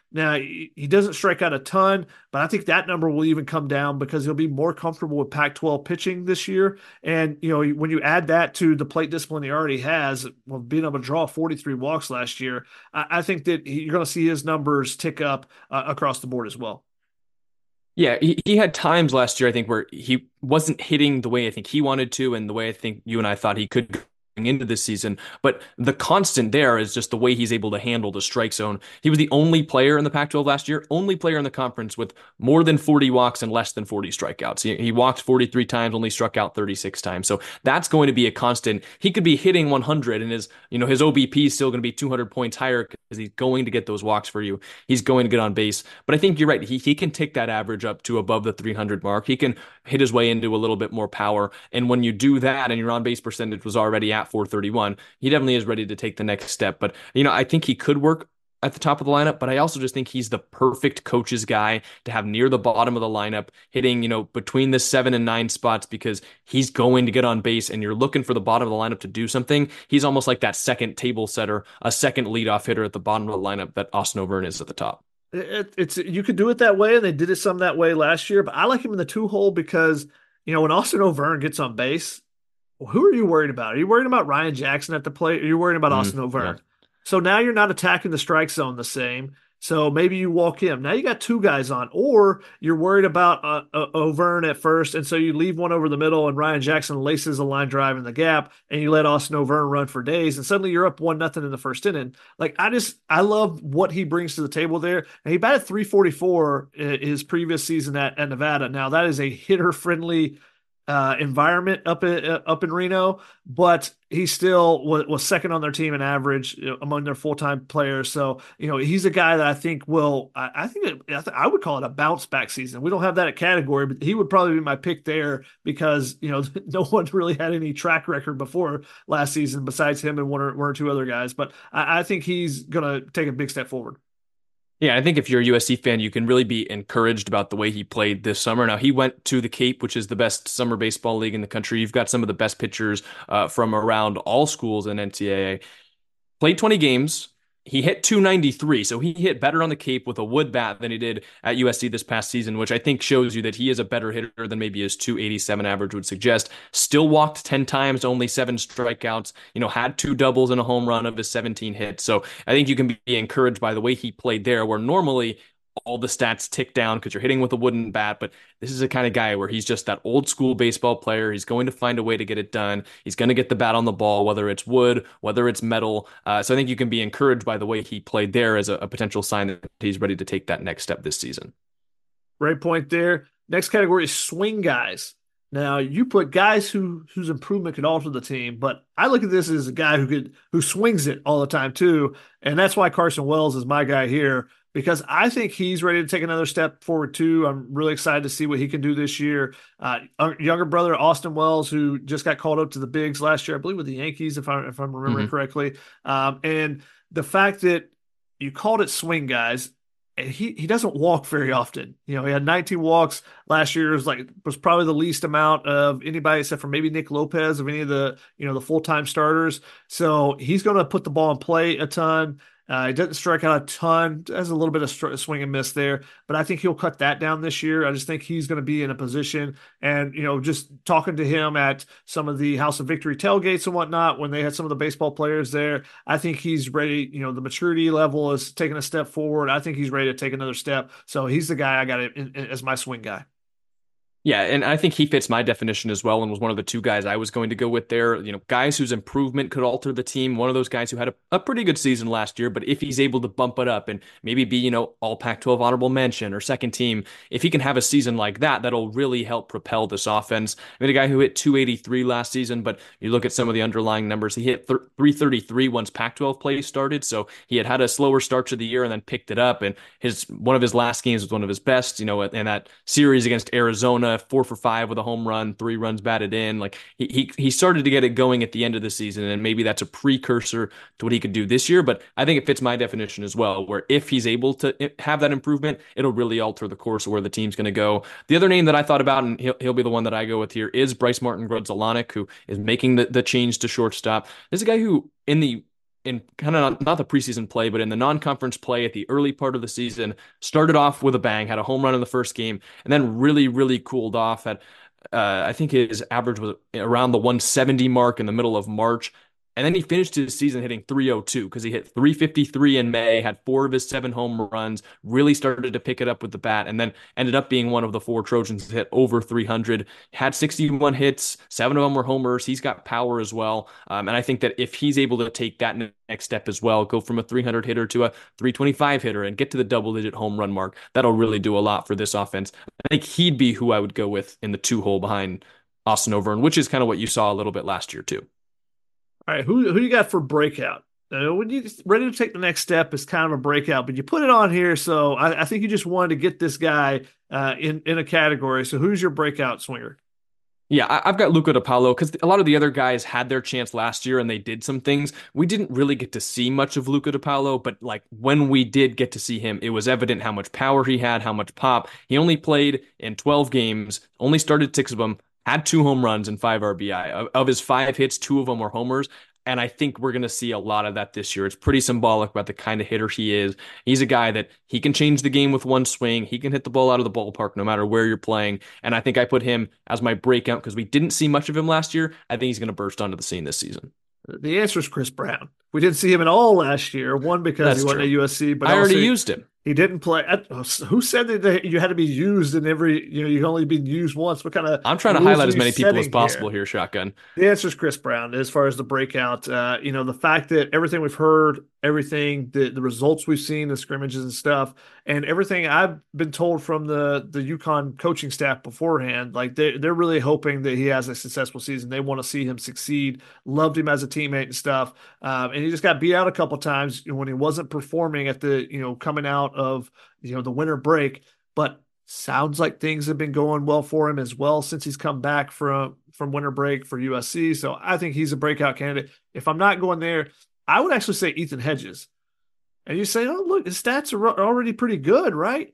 Now, he doesn't strike out a ton, but I think that number will even come down because he'll be more comfortable with Pac-12 pitching this year. And, when you add that to the plate discipline he already has, well, being able to draw 43 walks last year, I think that you're going to see his numbers tick up across the board as well. Yeah, he had times last year, I think, where he wasn't hitting the way I think he wanted to and the way I think you and I thought he could going into this season. But the constant there is just the way he's able to handle the strike zone. He was the only player in the Pac-12 last year, only player in the conference with more than 40 walks and less than 40 strikeouts. He walked 43 times, only struck out 36 times. So that's going to be a constant. He could be hitting 100 and his OBP is still going to be 200 points higher because he's going to get those walks for you. He's going to get on base. But I think you're right. He can take that average up to above the 300 mark. He can hit his way into a little bit more power. And when you do that and your on base percentage was already at 431, he definitely is ready to take the next step. But, I think he could work at the top of the lineup, but I also just think he's the perfect coach's guy to have near the bottom of the lineup, hitting, between the 7 and 9 spots because he's going to get on base and you're looking for the bottom of the lineup to do something. He's almost like that second table setter, a second leadoff hitter at the bottom of the lineup that Austin O'Verne is at the top. It's you could do it that way, and they did it some that way last year, but I like him in the 2-hole because, when Austin O'Verne gets on base, who are you worried about? Are you worried about Ryan Jackson at the plate? Or are you worried about Austin O'Verne? Yeah. So now you're not attacking the strike zone the same. So maybe you walk him. Now you got 2 guys on, or you're worried about O'Verne at first, and so you leave one over the middle, and Ryan Jackson laces a line drive in the gap, and you let Austin O'Verne run for days, and suddenly you're up 1-0 in the first inning. Like I love what he brings to the table there. And he batted .344 his previous season at Nevada. Now that is a hitter-friendly environment up in Reno, but he still was second on their team in average among their full-time players. So, he's a guy that I think I would call it a bounce back season. We don't have that at category, but he would probably be my pick there because, no one really had any track record before last season besides him and one or 2 other guys. But I think he's going to take a big step forward. Yeah, I think if you're a USC fan, you can really be encouraged about the way he played this summer. Now, he went to the Cape, which is the best summer baseball league in the country. You've got some of the best pitchers from around all schools in NCAA. Played 20 games. He hit .293, so he hit better on the Cape with a wood bat than he did at USC this past season, which I think shows you that he is a better hitter than maybe his .287 average would suggest. Still walked 10 times, only 7 strikeouts, had 2 doubles and a home run of his 17 hits. So I think you can be encouraged by the way he played there, where normally all the stats tick down because you're hitting with a wooden bat, but this is the kind of guy where he's just that old school baseball player. He's going to find a way to get it done. He's going to get the bat on the ball, whether it's wood, whether it's metal. So I think you can be encouraged by the way he played there as a potential sign that he's ready to take that next step this season. Great point there. Next category is swing guys. Now you put guys whose improvement could alter the team, but I look at this as a guy who swings it all the time too, and that's why Carson Wells is my guy here. Because I think he's ready to take another step forward too. I'm really excited to see what he can do this year. Younger brother Austin Wells, who just got called up to the bigs last year, I believe with the Yankees, if I'm remembering correctly. And the fact that you called it swing guys, and he doesn't walk very often. He had 19 walks last year. Was probably the least amount of anybody except for maybe Nick Lopez of any of the the full-time starters. So he's going to put the ball in play a ton. He doesn't strike out a ton, has a little bit of swing and miss there, but I think he'll cut that down this year. I just think he's going to be in a position, and just talking to him at some of the House of Victory tailgates and whatnot when they had some of the baseball players there, I think he's ready. The maturity level is taking a step forward. I think he's ready to take another step. So he's the guy I got as my swing guy. Yeah, and I think he fits my definition as well and was one of the 2 guys I was going to go with there. Guys whose improvement could alter the team. One of those guys who had a pretty good season last year, but if he's able to bump it up and maybe be, all Pac-12 honorable mention or second team, if he can have a season like that, that'll really help propel this offense. I mean, a guy who hit .283 last season, but you look at some of the underlying numbers, he hit .333 once Pac-12 play started, so he had a slower start to the year and then picked it up, and one of his last games was one of his best, in that series against Arizona, 4 for 5 with a home run, 3 runs batted in. Like he started to get it going at the end of the season, and maybe that's a precursor to what he could do this year. But I think it fits my definition as well, where if he's able to have that improvement, it'll really alter the course of where the team's going to go. The other name that I thought about, and he'll be the one that I go with here, is Bryce Martin Grudzielanek, who is making the change to shortstop. This is a guy who in in kind of not the preseason play, but in the non-conference play at the early part of the season, started off with a bang, had a home run in the first game, and then really, really cooled off at, I think his average was around the 170 mark in the middle of March. And then he finished his season hitting 302 because he hit 353 in May, had 4 of his 7 home runs, really started to pick it up with the bat, and then ended up being one of the 4 Trojans to hit over 300. Had 61 hits, 7 of them were homers. He's got power as well. And I think that if he's able to take that next step as well, go from a 300 hitter to a 325 hitter and get to the double-digit home run mark, that'll really do a lot for this offense. I think he'd be who I would go with in the 2-hole behind Austin O'Verne, which is kind of what you saw a little bit last year too. All right, who you got for breakout? When you ready to take the next step is kind of a breakout, but you put it on here, so I think you just wanted to get this guy in a category. So who's your breakout swinger? Yeah, I've got Luca DiPaolo because a lot of the other guys had their chance last year and they did some things. We didn't really get to see much of Luca DiPaolo, but like when we did get to see him, it was evident how much power he had, how much pop. He only played in 12 games, only started 6 of them, had 2 home runs and 5 RBI. Of his 5 hits, 2 of them were homers. And I think we're going to see a lot of that this year. It's pretty symbolic about the kind of hitter he is. He's a guy that he can change the game with one swing. He can hit the ball out of the ballpark no matter where you're playing. And I think I put him as my breakout because we didn't see much of him last year. I think he's going to burst onto the scene this season. The answer is Chris Brown. We didn't see him at all last year. One, because he wasn't at USC, but I already used him. He didn't play. Who said that you had to be used in every, you can only be used once? What kind of? I'm trying to highlight as many people as possible here, Shotgun. The answer is Chris Brown as far as the breakout. The fact that everything we've heard, everything, the results we've seen, the scrimmages and stuff, and everything I've been told from the UConn coaching staff beforehand, like they're really hoping that he has a successful season. They want to see him succeed. Loved him as a teammate and stuff. And he just got beat out a couple times when he wasn't performing at the, coming out of, the winter break, but sounds like things have been going well for him as well since he's come back from winter break for USC. So I think he's a breakout candidate. If I'm not going there, I would actually say Ethan Hedges. And you say, oh, look, his stats are already pretty good, right?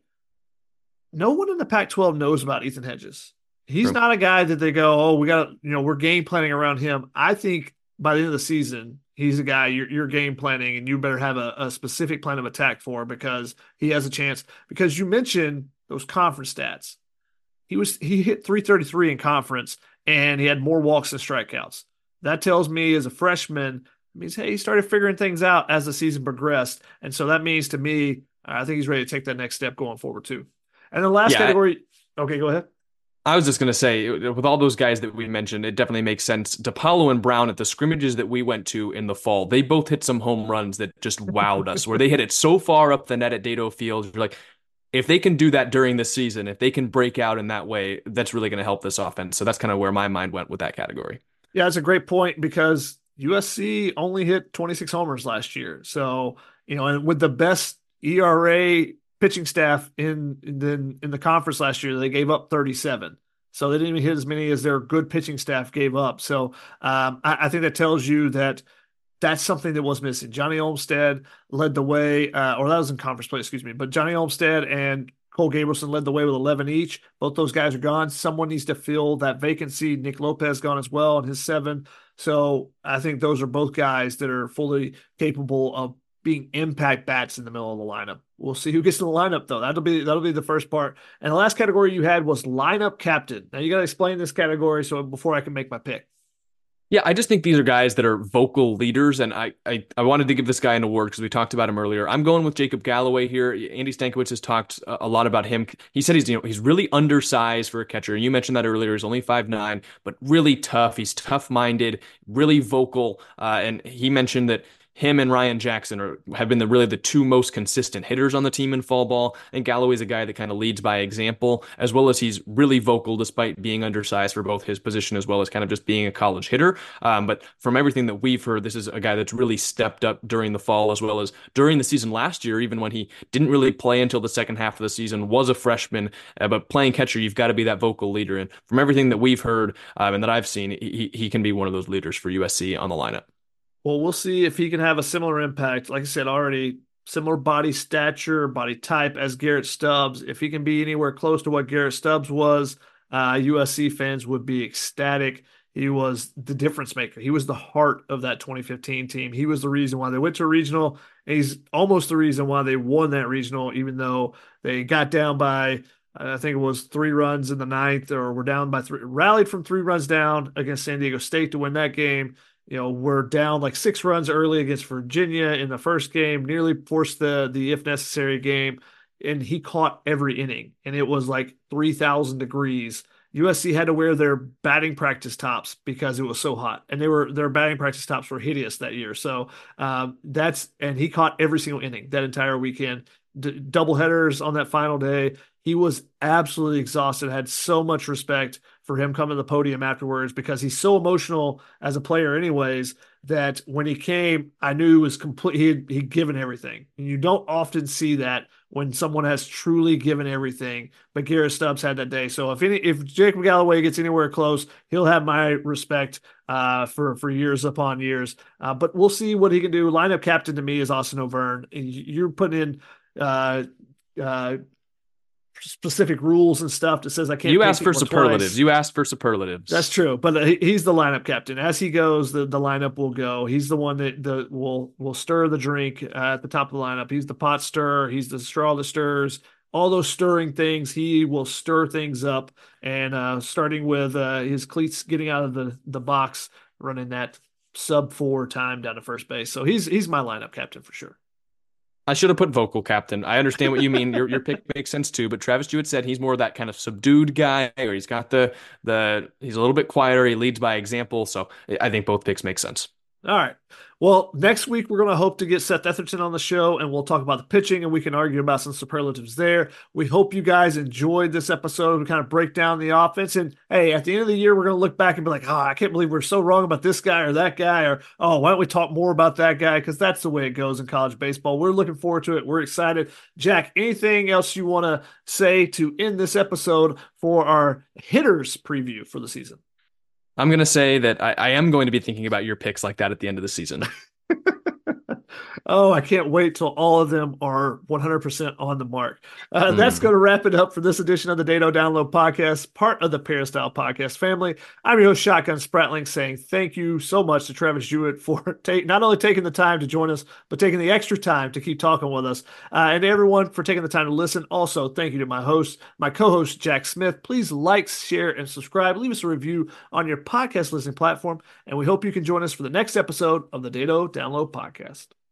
No one in the Pac-12 knows about Ethan Hedges. He's not a guy that they go, oh, we got to, we're game planning around him. I think by the end of the season, he's a guy you're game planning, and you better have a specific plan of attack for, because he has a chance. Because you mentioned those conference stats. He hit 333 in conference, and he had more walks than strikeouts. That tells me as a freshman, it means, hey, he started figuring things out as the season progressed. And so that means to me, I think he's ready to take that next step going forward too. And the last category, okay, go ahead. I was just going to say, with all those guys that we mentioned, it definitely makes sense. DiPaolo and Brown at the scrimmages that we went to in the fall, they both hit some home runs that just wowed us, where they hit it so far up the net at Dedeaux Field. You're like, if they can do that during the season, if they can break out in that way, that's really going to help this offense. So that's kind of where my mind went with that category. Yeah, that's a great point, because USC only hit 26 homers last year. So, and with the best ERA pitching staff in the conference last year, they gave up 37. So they didn't even hit as many as their good pitching staff gave up. So I think that tells you that that's something that was missing. Johnny Olmstead led the way, or that was in conference play, excuse me. But Johnny Olmstead and Cole Gabrielson led the way with 11 each. Both those guys are gone. Someone needs to fill that vacancy. Nick Lopez gone as well in his 7. So I think those are both guys that are fully capable of being impact bats in the middle of the lineup. We'll see who gets in the lineup, though. That'll be the first part. And the last category you had was lineup captain. Now you got to explain this category so before I can make my pick. Yeah, I just think these are guys that are vocal leaders, and I wanted to give this guy an award because we talked about him earlier. I'm going with Jacob Galloway here. Andy Stankiewicz has talked a lot about him. He said he's really undersized for a catcher. You mentioned that earlier. He's only 5'9", but really tough. He's tough-minded, really vocal, and he mentioned that him and Ryan Jackson have been really the 2 most consistent hitters on the team in fall ball. And Galloway's a guy that kind of leads by example, as well as he's really vocal despite being undersized for both his position as well as kind of just being a college hitter. But from everything that we've heard, this is a guy that's really stepped up during the fall as well as during the season last year, even when he didn't really play until the second half of the season, was a freshman. But playing catcher, you've got to be that vocal leader. And from everything that we've heard and that I've seen, he can be one of those leaders for USC on the lineup. Well, we'll see if he can have a similar impact. Like I said already, similar body stature, body type as Garrett Stubbs. If he can be anywhere close to what Garrett Stubbs was, USC fans would be ecstatic. He was the difference maker. He was the heart of that 2015 team. He was the reason why they went to a regional. And he's almost the reason why they won that regional, even though they got down by, I think it was 3 runs in the ninth, or were down by 3, rallied from 3 runs down against San Diego State to win that game. We're down like 6 runs early against Virginia in the first game, nearly forced the if necessary game, and he caught every inning. And it was like 3,000 degrees. USC had to wear their batting practice tops because it was so hot, and their batting practice tops were hideous that year. So and he caught every single inning that entire weekend. Double headers on that final day. He was absolutely exhausted. I had so much respect for him coming to the podium afterwards because he's so emotional as a player anyways, that when he came, I knew he was complete. He'd given everything. And you don't often see that when someone has truly given everything, but Garrett Stubbs had that day. So if Jacob Galloway gets anywhere close, he'll have my respect for years upon years. But we'll see what he can do. Lineup captain to me is Austin O'Verne. You're putting in specific rules and stuff that says I can't. You asked for superlatives. Twice. You asked for superlatives. That's true, but he's the lineup captain. As he goes, the lineup will go. He's the one that will stir the drink at the top of the lineup. He's the pot stirrer. He's the straw that stirs. All those stirring things, he will stir things up. And starting with his cleats getting out of the box, running that sub-4 time down to first base. So he's my lineup captain for sure. I should have put vocal captain. I understand what you mean. Your pick makes sense too, but Travis Jewett said he's more of that kind of subdued guy, or he's got he's a little bit quieter. He leads by example. So I think both picks make sense. All right. Well, next week we're going to hope to get Seth Etherton on the show, and we'll talk about the pitching, and we can argue about some superlatives there. We hope you guys enjoyed this episode. We kind of break down the offense, and hey, at the end of the year, we're going to look back and be like, oh, I can't believe we're so wrong about this guy or that guy, or oh, why don't we talk more about that guy? Because that's the way it goes in college baseball. We're looking forward to it. We're excited. Jack, anything else you want to say to end this episode for our hitters preview for the season? I'm going to say that I am going to be thinking about your picks like that at the end of the season. Oh, I can't wait till all of them are 100% on the mark. That's going to wrap it up for this edition of the Dado Download Podcast, part of the Peristyle Podcast family. I'm your host, Shotgun Spratling, saying thank you so much to Travis Jewett for not only taking the time to join us, but taking the extra time to keep talking with us. And to everyone for taking the time to listen. Also, thank you to my co-host, Jack Smith. Please like, share, and subscribe. Leave us a review on your podcast listening platform. And we hope you can join us for the next episode of the Dado Download Podcast.